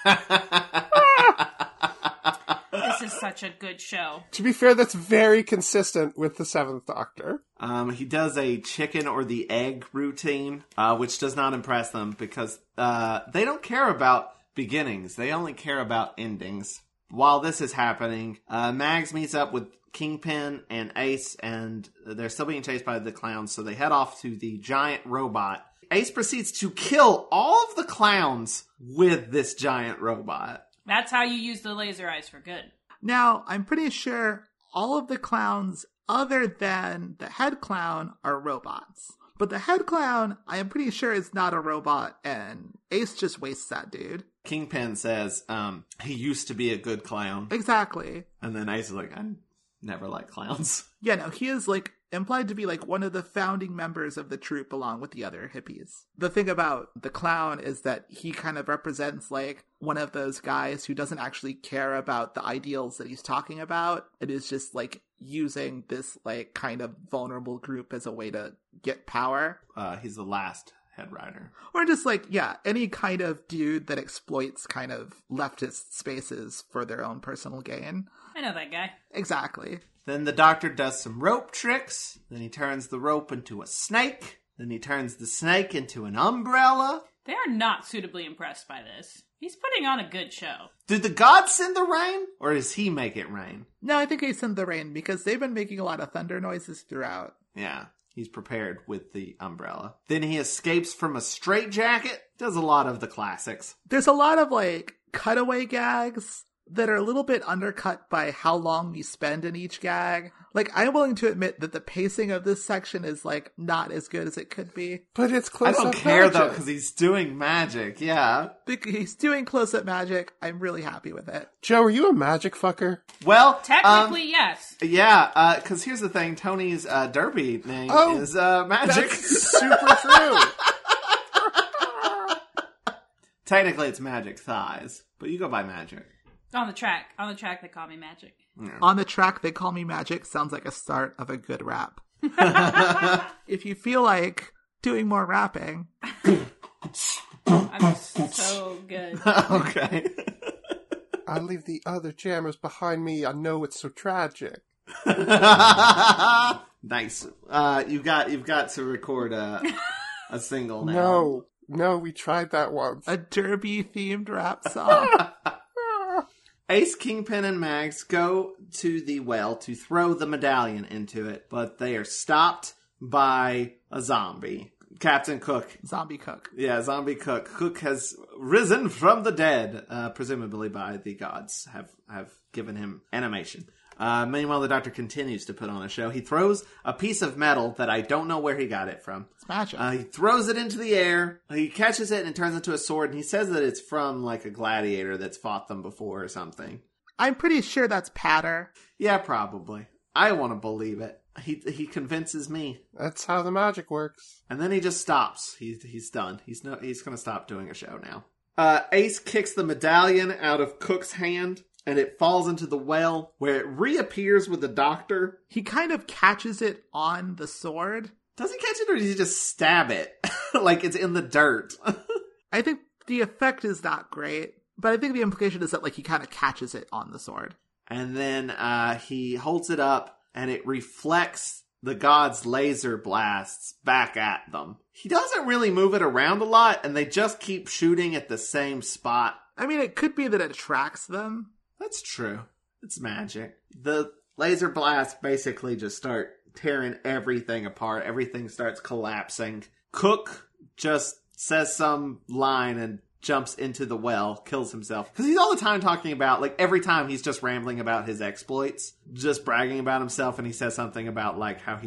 This is such a good show. To be fair, that's very consistent with the 7th Doctor. He does a chicken or the egg routine, which does not impress them because they don't care about beginnings. They only care about endings. While this is happening, Mags meets up with Kingpin and Ace, and they're still being chased by the clowns, so they head off to the giant robot. Ace proceeds to kill all of the clowns with this giant robot. That's how you use the laser eyes for good. Now, I'm pretty sure all of the clowns other than the head clown are robots. But the head clown, I am pretty sure is not a robot, and Ace just wastes that dude. Kingpin says, he used to be a good clown. Exactly. And then Ace is like, I never liked clowns. Yeah, no, he is, like, implied to be, like, one of the founding members of the troupe along with the other hippies. The thing about the clown is that he kind of represents, like, one of those guys who doesn't actually care about the ideals that he's talking about. It is just, like, using this, like, kind of vulnerable group as a way to get power. He's the last head rider. Or just, like, yeah, any kind of dude that exploits kind of leftist spaces for their own personal gain. I know that guy. Exactly. Then the Doctor does some rope tricks. Then he turns the rope into a snake. Then he turns the snake into an umbrella. They are not suitably impressed by this. He's putting on a good show. Did the gods send the rain? Or does he make it rain? No, I think they send the rain because they've been making a lot of thunder noises throughout. Yeah, he's prepared with the umbrella. Then he escapes from a straitjacket. Does a lot of the classics. There's a lot of, like, cutaway gags that are a little bit undercut by how long we spend in each gag. Like, I'm willing to admit that the pacing of this section is, like, not as good as it could be. But it's I close-up don't care, magic. though, because he's doing magic, yeah. He's doing close-up magic. I'm really happy with it. Joe, are you a magic fucker? Well, Technically, yes. yeah, because here's the thing. Tony's derby name is Magic. That's super true. Technically, it's Magic Thighs, but you go by Magic. On the track, they call me Magic. On the track, They Call Me Magic sounds like a start of a good rap. If you feel like doing more rapping. I'm so good. Okay. I leave the other jammers behind me. I know it's so tragic. Nice. You've got to record a single now. No, we tried that once. A derby-themed rap song. Ace, Kingpin, and Mags go to the well to throw the medallion into it, but they are stopped by a zombie. Captain Cook. Zombie Cook. Yeah, Zombie Cook. Cook has risen from the dead, presumably by the gods, have given him animation. Meanwhile, the Doctor continues to put on a show. He throws a piece of metal that I don't know where he got it from. It's magic. He throws it into the air. He catches it and it turns into a sword. And he says that it's from like a gladiator that's fought them before or something. I'm pretty sure that's patter. Yeah, probably. I want to believe it. He convinces me. That's how the magic works. And then he just stops. He's done. He's going to stop doing a show now. Ace kicks the medallion out of Cook's hand. And it falls into the well, where it reappears with the Doctor. He kind of catches it on the sword. Does he catch it, or does he just stab it? Like it's in the dirt. I think the effect is not great, but I think the implication is that, like, he kind of catches it on the sword. And then he holds it up, and it reflects the gods' laser blasts back at them. He doesn't really move it around a lot, and they just keep shooting at the same spot. I mean, it could be that it attracts them. That's true. It's magic. The laser blasts basically just start tearing everything apart. Everything starts collapsing. Cook just says some line and jumps into the well, kills himself. Because he's all the time talking about, like, every time he's just rambling about his exploits, just bragging about himself, and he says something about, like, how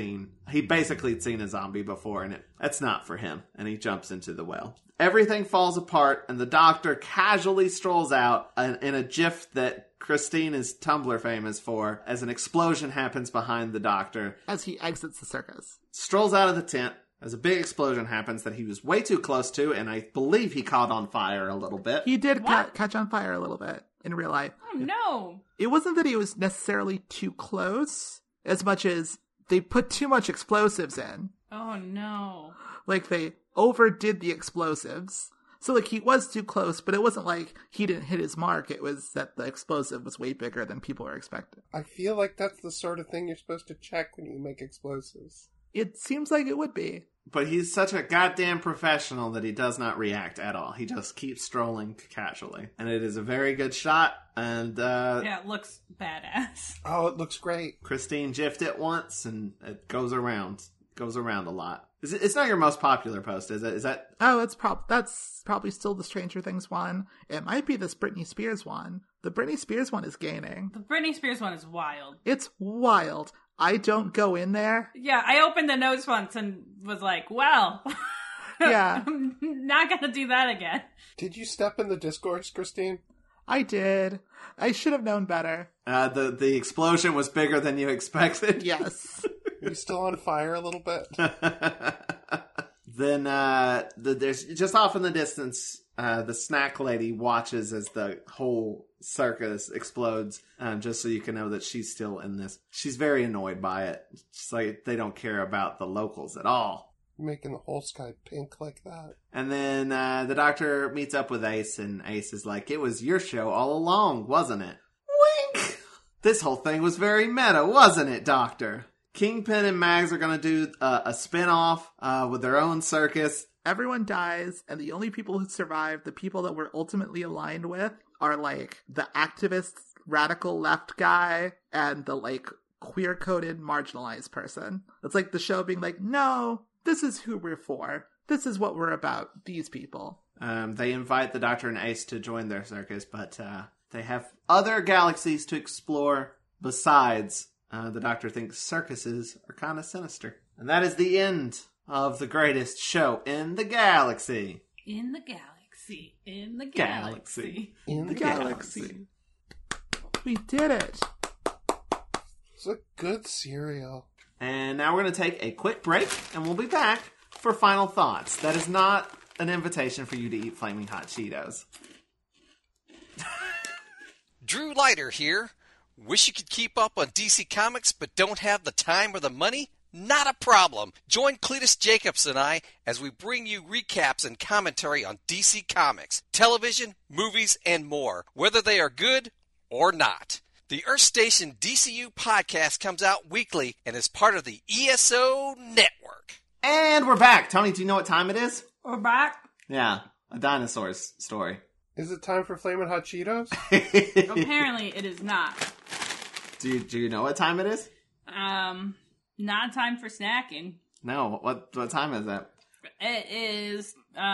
he basically had seen a zombie before, and that's not for him, and he jumps into the well. Everything falls apart, and the Doctor casually strolls out in a gif that Christine is Tumblr famous for, as an explosion happens behind the Doctor. As he exits the circus. Strolls out of the tent, as a big explosion happens that he was way too close to, and I believe he caught on fire a little bit. He did catch on fire a little bit in real life. Oh, no. It wasn't that he was necessarily too close, as much as they put too much explosives in. Oh, no. Like, they overdid the explosives. So, like, he was too close, but it wasn't like he didn't hit his mark. It was that the explosive was way bigger than people were expecting. I feel like that's the sort of thing you're supposed to check when you make explosives. It seems like it would be. But he's such a goddamn professional that he does not react at all. He just keeps strolling casually. And it is a very good shot. And Yeah, it looks badass. Oh, it looks great. Christine gifted it once, and it goes around. Goes around a lot. It's not your most popular post, is it? Is that... Oh, that's probably still the Stranger Things one. It might be this Britney Spears one. The Britney Spears one is gaining. The Britney Spears one is wild. It's wild. I don't go in there. Yeah, I opened the notes once and was like, well, Yeah, I'm not going to do that again. Did you step in the discourse, Christine? I did. I should have known better. The explosion was bigger than you expected. Yes. Are you still on fire a little bit? Then there's just off in the distance, the snack lady watches as the whole circus explodes, just so you can know that she's still in this. She's very annoyed by it. It's like they don't care about the locals at all. Making the whole sky pink like that. And then the doctor meets up with Ace, and Ace is like, "It was your show all along, wasn't it?" Wink! This whole thing was very meta, wasn't it, Doctor? Kingpin and Mags are going to do a spin-off with their own circus. Everyone dies, and the only people who survive, the people that we're ultimately aligned with, are like the activist radical left guy and the like queer-coded marginalized person. It's like the show being like, no, this is who we're for. This is what we're about, these people. They invite the Doctor and Ace to join their circus, but they have other galaxies to explore besides. The Doctor thinks circuses are kind of sinister. And that is the end of the greatest show in the galaxy. In the galaxy. In the galaxy. In the Galaxy. We did it. It's a good cereal. And now we're going to take a quick break, and we'll be back for final thoughts. That is not an invitation for you to eat Flaming Hot Cheetos. Drew Leiter here. Wish you could keep up on DC Comics but don't have the time or the money? Not a problem. Join Cletus Jacobs and I as we bring you recaps and commentary on DC Comics, television, movies, and more, whether they are good or not. The Earth Station DCU podcast comes out weekly and is part of the ESO network. And we're back. Tony, do you know what time it is? We're back. Yeah, a dinosaur's story. Is it time for Flamin' Hot Cheetos? Apparently it is not. Do you know what time it is? Not time for snacking. No. What time is it? It is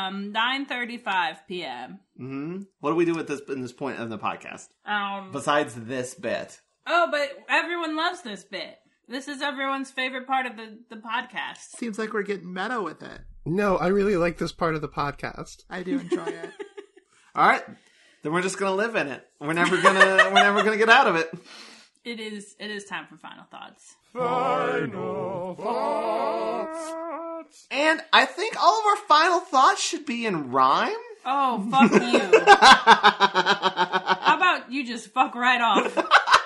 9:35 p.m. Mm-hmm. What do we do with this in this point of the podcast? Besides this bit. Oh, but everyone loves this bit. This is everyone's favorite part of the podcast. Seems like we're getting meta with it. No, I really like this part of the podcast. I do enjoy it. All right, then we're just gonna live in it. We're never gonna get out of it. It is time for final thoughts. Final thoughts. And I think all of our final thoughts should be in rhyme. Oh, fuck you. How about you just fuck right off?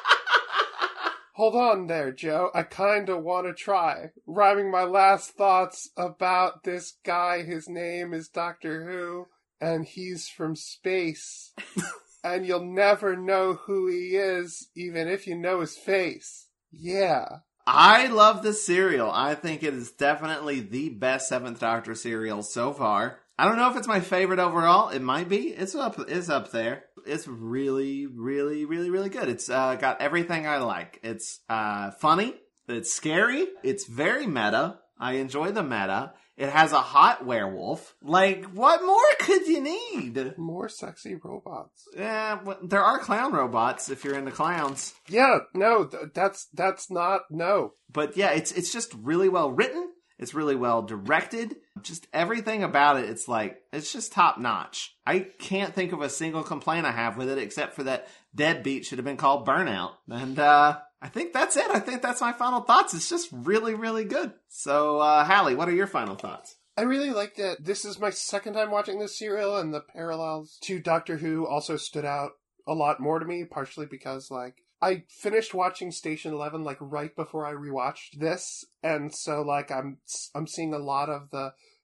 Hold on there, Joe. I kinda wanna try. Rhyming my last thoughts about this guy. His name is Doctor Who, and he's from space. And you'll never know who he is, even if you know his face. Yeah. I love this serial. I think it is definitely the best Seventh Doctor serial so far. I don't know if it's my favorite overall. It might be. It's up there. It's really, really, really, really good. It's got everything I like. It's funny. It's scary. It's very meta. I enjoy the meta. It has a hot werewolf. Like, what more could you need? More sexy robots. Yeah, there are clown robots if you're into clowns. Yeah, no, that's not, no. But yeah, it's just really well written. It's really well directed. Just everything about it, it's just top notch. I can't think of a single complaint I have with it except for that Deadbeat should have been called Burnout. And I think that's it. I think that's my final thoughts. It's just really, really good. So, Hallie, what are your final thoughts? I really like that. This is my second time watching this serial, and the parallels to Doctor Who also stood out a lot more to me, partially because, I finished watching Station 11, right before I rewatched this, and so, I'm seeing a lot of the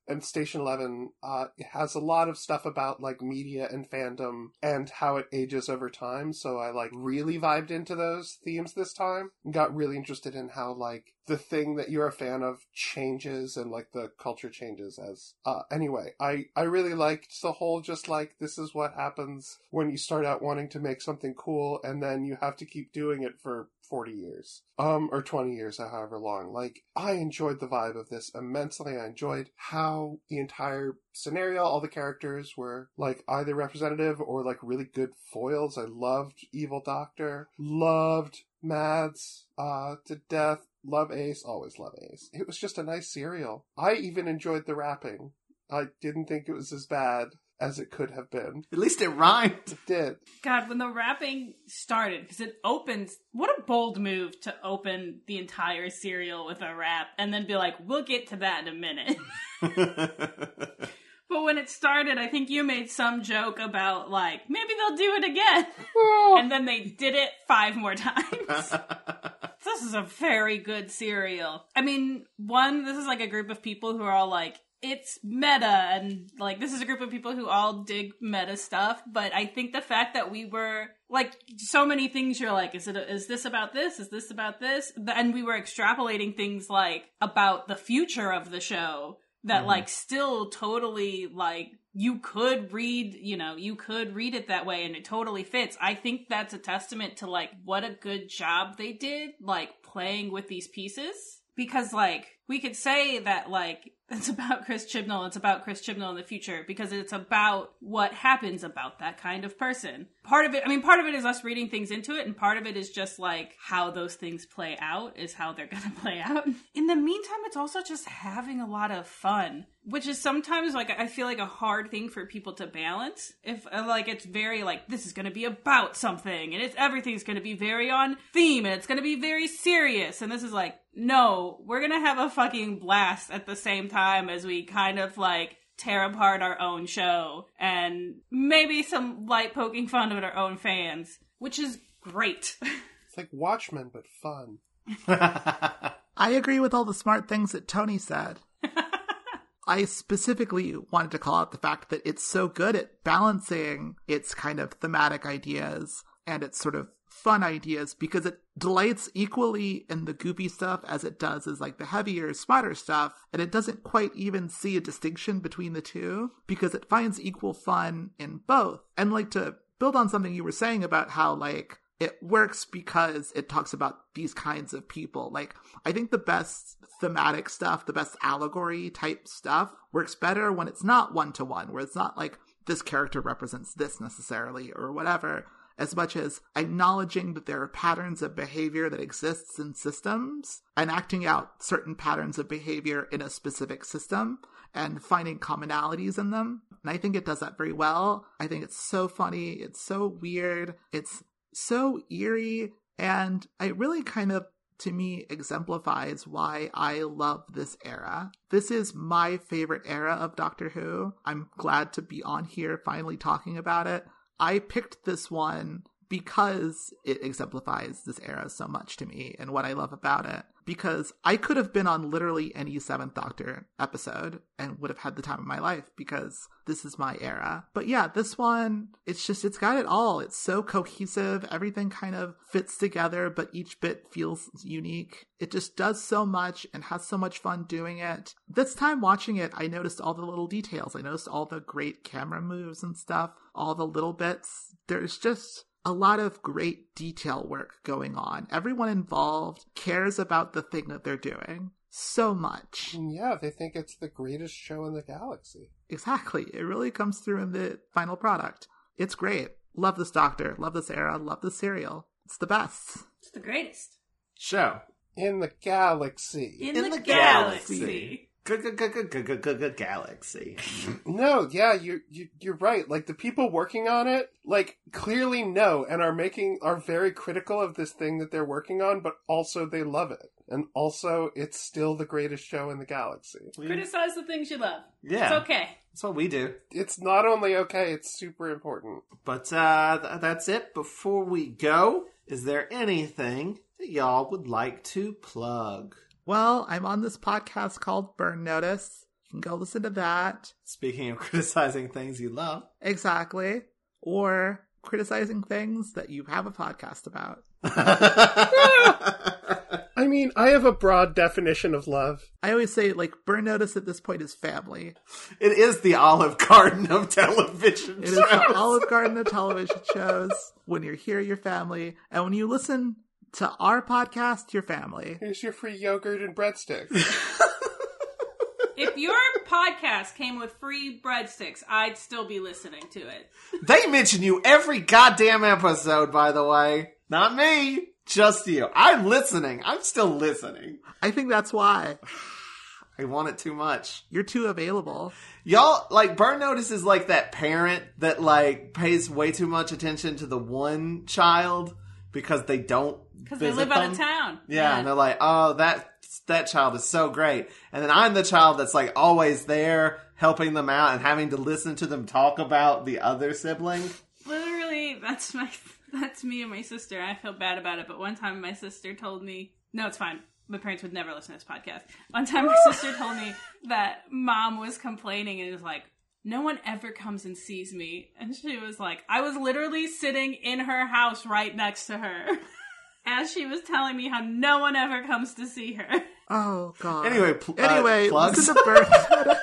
and Station 11 has a lot of stuff about like media and fandom and how it ages over time. So I like really vibed into those themes this time and got really interested in how like the thing that you're a fan of changes and like the culture changes as anyway, I really liked the whole just like this is what happens when you start out wanting to make something cool and then you have to keep doing it for 40 years or 20 years or however long. Like I enjoyed the vibe of this immensely. I enjoyed how the entire scenario, all the characters were like either representative or like really good foils. I loved Evil Doctor, loved Mads to death. Love Ace, always love Ace. It was just a nice serial. I even enjoyed the rapping. I didn't think it was as bad as it could have been. At least it rhymed. It did. God, when the rapping started, because it opens, what a bold move to open the entire serial with a rap and then be like, we'll get to that in a minute. But when it started, I think you made some joke about, like, maybe they'll do it again. And then they did it 5 more times. This is a very good serial. I mean, this is like a group of people who are all like, it's meta, and like this is a group of people who all dig meta stuff, but I think the fact that we were like so many things you're like, is this about this? Is this about this? And we were extrapolating things like about the future of the show that like still totally like you could read it that way and it totally fits. I think that's a testament to like what a good job they did like playing with these pieces, because like we could say that like it's about Chris Chibnall, it's about Chris Chibnall in the future because it's about what happens about that kind of person. Part of it is us reading things into it, and part of it is just like how those things play out is how they're gonna play out. In the meantime, it's also just having a lot of fun, which is sometimes like I feel like a hard thing for people to balance. If like it's very like this is gonna be about something and everything's gonna be very on theme and it's gonna be very serious, and this is like, no, we're gonna have a fucking blast at the same time as we kind of like tear apart our own show and maybe some light poking fun at our own fans, which is great. It's like Watchmen, but fun. I agree with all the smart things that Tony said. I specifically wanted to call out the fact that it's so good at balancing its kind of thematic ideas and its sort of fun ideas, because it delights equally in the goofy stuff as it does as like the heavier, smarter stuff, and it doesn't quite even see a distinction between the two because it finds equal fun in both. And like to build on something you were saying about how like it works because it talks about these kinds of people. Like, I think the best thematic stuff, the best allegory type stuff works better when it's not one-to-one, where it's not like this character represents this necessarily or whatever, as much as acknowledging that there are patterns of behavior that exists in systems and acting out certain patterns of behavior in a specific system and finding commonalities in them. And I think it does that very well. I think it's so funny. It's so weird. It's so eerie. And it really kind of, to me, exemplifies why I love this era. This is my favorite era of Doctor Who. I'm glad to be on here finally talking about it. I picked this one because it exemplifies this era so much to me and what I love about it. Because I could have been on literally any 7th Doctor episode and would have had the time of my life because this is my era. But yeah, this one, it's got it all. It's so cohesive. Everything kind of fits together, but each bit feels unique. It just does so much and has so much fun doing it. This time watching it, I noticed all the little details. I noticed all the great camera moves and stuff, all the little bits. There's just a lot of great detail work going on. Everyone involved cares about the thing that they're doing so much. Yeah, they think it's the greatest show in the galaxy. Exactly. It really comes through in the final product. It's great. Love this Doctor. Love this era. Love this serial. It's the best. It's the greatest show in the galaxy. In the galaxy. Galaxy. No, yeah, you're right. Like, the people working on it, like, clearly know and are very critical of this thing that they're working on, but also they love it. And also, it's still the greatest show in the galaxy. Criticize the things you love. Yeah. It's okay. That's what we do. It's not only okay, it's super important. But that's it. Before we go, is there anything that y'all would like to plug? Well, I'm on this podcast called Burn Notice. You can go listen to that. Speaking of criticizing things you love. Exactly. Or criticizing things that you have a podcast about. I mean, I have a broad definition of love. I always say, like, Burn Notice at this point is family. It is the Olive Garden of television It is the Olive Garden of television shows. When you're here, you're family. And when you listen to our podcast, you're family. Here's your free yogurt and breadsticks. If your podcast came with free breadsticks, I'd still be listening to it. They mention you every goddamn episode, by the way. Not me. Just you. I'm listening. I'm still listening. I think that's why. I want it too much. You're too available. Y'all, like, Burn Notice is like that parent that, like, pays way too much attention to the one child because they don't Because they live out of town. Yeah, and they're like, oh, that child is so great. And then I'm the child that's, like, always there helping them out and having to listen to them talk about the other sibling. Literally, that's me and my sister. I feel bad about it, but one time my sister told me, no, it's fine. My parents would never listen to this podcast. One time my sister told me that mom was complaining and was like, no one ever comes and sees me. And she was like, I was literally sitting in her house right next to her as she was telling me how no one ever comes to see her. Oh, God. Anyway, plugs? Listen to Burn Notice.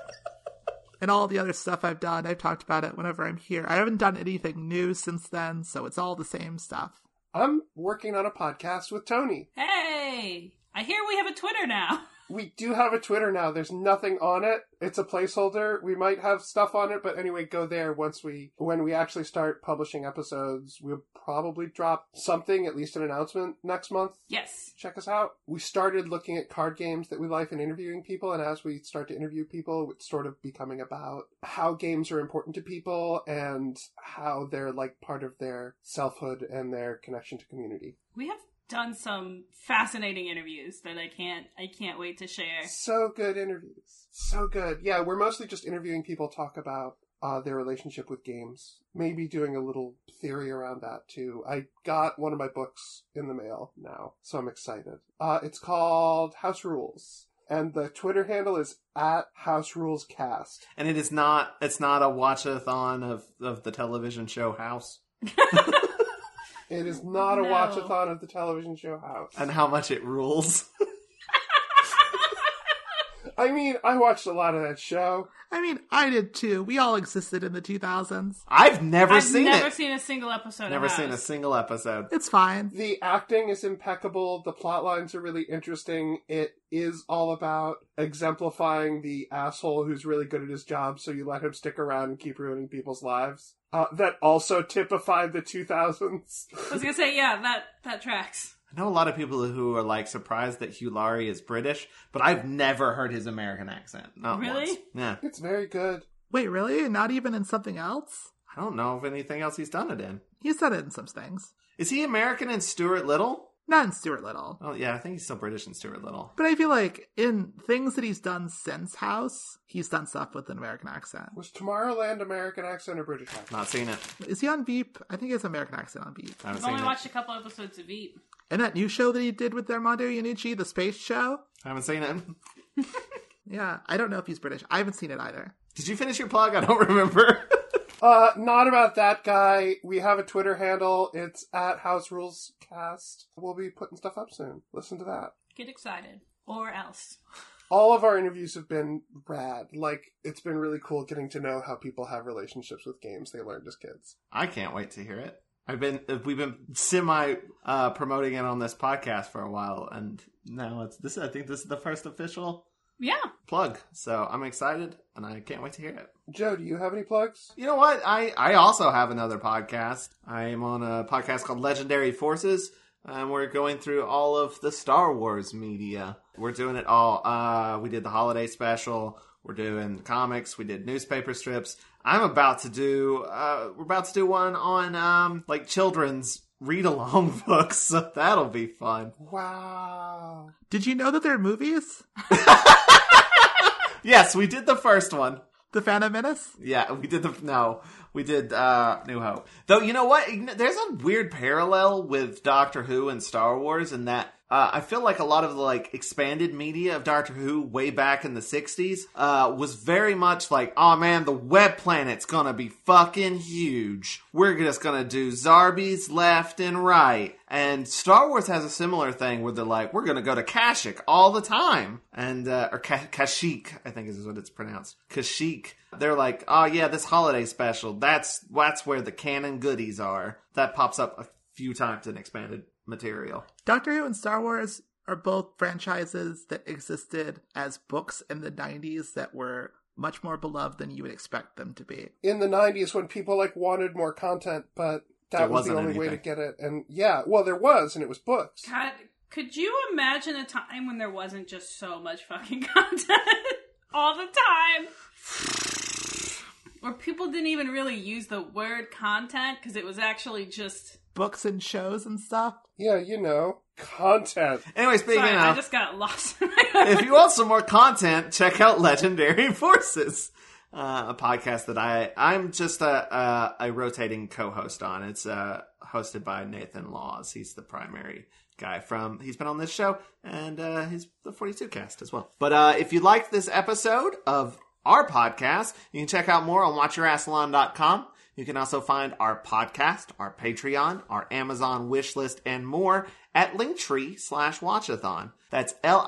And all the other stuff I've done. I've talked about it whenever I'm here. I haven't done anything new since then, so it's all the same stuff. I'm working on a podcast with Tony. Hey, I hear we have a Twitter now. We do have a Twitter now. There's nothing on it. It's a placeholder. We might have stuff on it, but anyway, go there when we actually start publishing episodes. We'll probably drop something, at least an announcement next month. Yes. Check us out. We started looking at card games that we like and interviewing people, and as we start to interview people, it's sort of becoming about how games are important to people and how they're like part of their selfhood and their connection to community. We have done some fascinating interviews that I can't wait to share. So good interviews. So good. Yeah, we're mostly just interviewing people talk about their relationship with games. Maybe doing a little theory around that too. I got one of my books in the mail now, so I'm excited. It's called House Rules. And the Twitter handle is @HouseRulesCast. And it's not a watch-a-thon of the television show House. It is not a No. watch-a-thon of the television show House. And how much it rules. I mean, I watched a lot of that show. I mean, I did too. We all existed in the 2000s. I've never seen a single episode Never of seen a House. single episode. It's fine. The acting is impeccable. The plot lines are really interesting. It is all about exemplifying the asshole who's really good at his job, so you let him stick around and keep ruining people's lives. That also typified the 2000s. I was gonna say, yeah, that tracks. I know a lot of people who are, like, surprised that Hugh Laurie is British, but I've never heard his American accent. Not Really? once. Yeah. It's very good. Wait, really? Not even in something else? I don't know of anything else he's done it in. He's done it in some things. Is he American in Stuart Little? Not in Stuart Little. Oh, yeah, I think he's still British in Stuart Little. But I feel like in things that he's done since House, he's done stuff with an American accent. Was Tomorrowland American accent or British accent? Not seen it. Is he on Veep? I think he has an American accent on Veep. I haven't I've seen only it. watched a couple episodes of Veep. And that new show that he did with Armando Iannucci, the space show? I haven't seen it. Yeah, I don't know if he's British. I haven't seen it either. Did you finish your plug? I don't remember. Not about that guy. We have a Twitter handle. It's @HouseRulesCast. We'll be putting stuff up soon. Listen to that. Get excited. Or else. All of our interviews have been rad. Like, it's been really cool getting to know how people have relationships with games they learned as kids. I can't wait to hear it. We've been semi promoting it on this podcast for a while, and now I think this is the first official Yeah. plug. So I'm excited, and I can't wait to hear it. Joe, do you have any plugs? You know what? I also have another podcast. I am on a podcast called Legendary Forces, and we're going through all of the Star Wars media. We're doing it all. We did the holiday special. We're doing comics. We did newspaper strips. We're about to do one on, like, children's read-along books, so that'll be fun. Wow. Did you know that there are movies? Yes, we did the first one. The Phantom Menace? Yeah, we did New Hope. Though, you know what? There's a weird parallel with Doctor Who and Star Wars in that I feel like a lot of the like expanded media of Doctor Who way back in the 60s was very much like, oh man, the web planet's gonna be fucking huge. We're just gonna do Zarbies left and right. And Star Wars has a similar thing where they're like, we're gonna go to Kashyyyk all the time. And, or Kashyyyk, I think is what it's pronounced. Kashyyyk. They're like, oh yeah, this holiday special, that's where the canon goodies are. That pops up a few times in expanded material. Doctor Who and Star Wars are both franchises that existed as books in the 90s that were much more beloved than you would expect them to be. In the 90s when people like wanted more content, but that was the only way to get it. And yeah, well, there was, and it was books. God, could you imagine a time when there wasn't just so much fucking content all the time? Or people didn't even really use the word content because it was actually just books and shows and stuff. Yeah, you know, content. Anyway, speaking of, I just got lost in my head. If you want some more content, check out Legendary Forces, a podcast that I'm just a rotating co-host on. It's hosted by Nathan Laws. He's the primary guy he's been on this show, and he's the 42 cast as well. But if you liked this episode of our podcast, you can check out more on watchyourassalon.com. You can also find our podcast, our Patreon, our Amazon wishlist, and more at linktree/watchathon. That's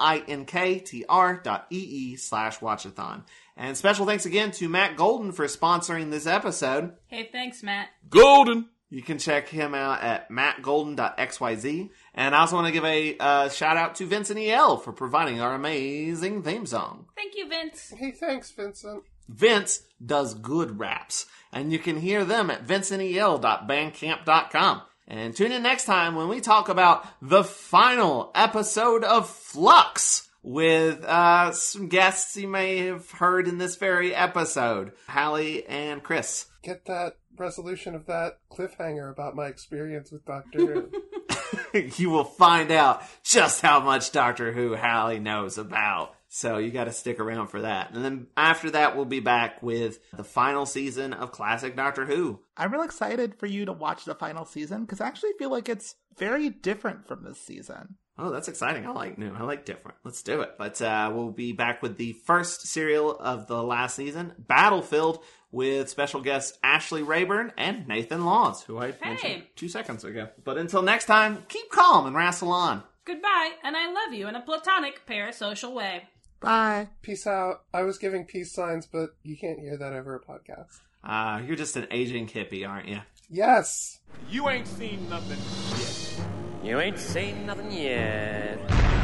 linktr.ee/watchathon. And special thanks again to Matt Golden for sponsoring this episode. Hey, thanks, Matt. Golden! You can check him out at mattgolden.xyz. And I also want to give a shout out to Vincent E.L. for providing our amazing theme song. Thank you, Vince. Hey, thanks, Vincent. Vince does good raps, and you can hear them at vincentel.bandcamp.com. And tune in next time when we talk about the final episode of Flux with some guests you may have heard in this very episode, Hallie and Chris. Get that resolution of that cliffhanger about my experience with Doctor Who. You will find out just how much Doctor Who Hallie knows about. So you got to stick around for that. And then after that, we'll be back with the final season of Classic Doctor Who. I'm real excited for you to watch the final season because I actually feel like it's very different from this season. Oh, that's exciting. I like new. I like different. Let's do it. But we'll be back with the first serial of the last season, Battlefield, with special guests Ashley Rayburn and Nathan Laws, who I mentioned 2 seconds ago. But until next time, keep calm and wrestle on. Goodbye, and I love you in a platonic parasocial way. Bye. Peace out. I was giving peace signs, but you can't hear that over a podcast. You're just an aging hippie, aren't you? Yes. You ain't seen nothing yet. You ain't seen nothing yet.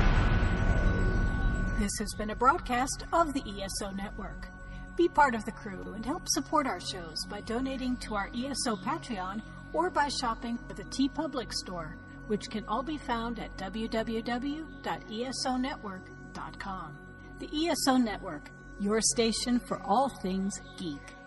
This has been a broadcast of the ESO Network. Be part of the crew and help support our shows by donating to our ESO Patreon or by shopping at the TeePublic store, which can all be found at www.esonetwork.com. The ESO Network, your station for all things geek.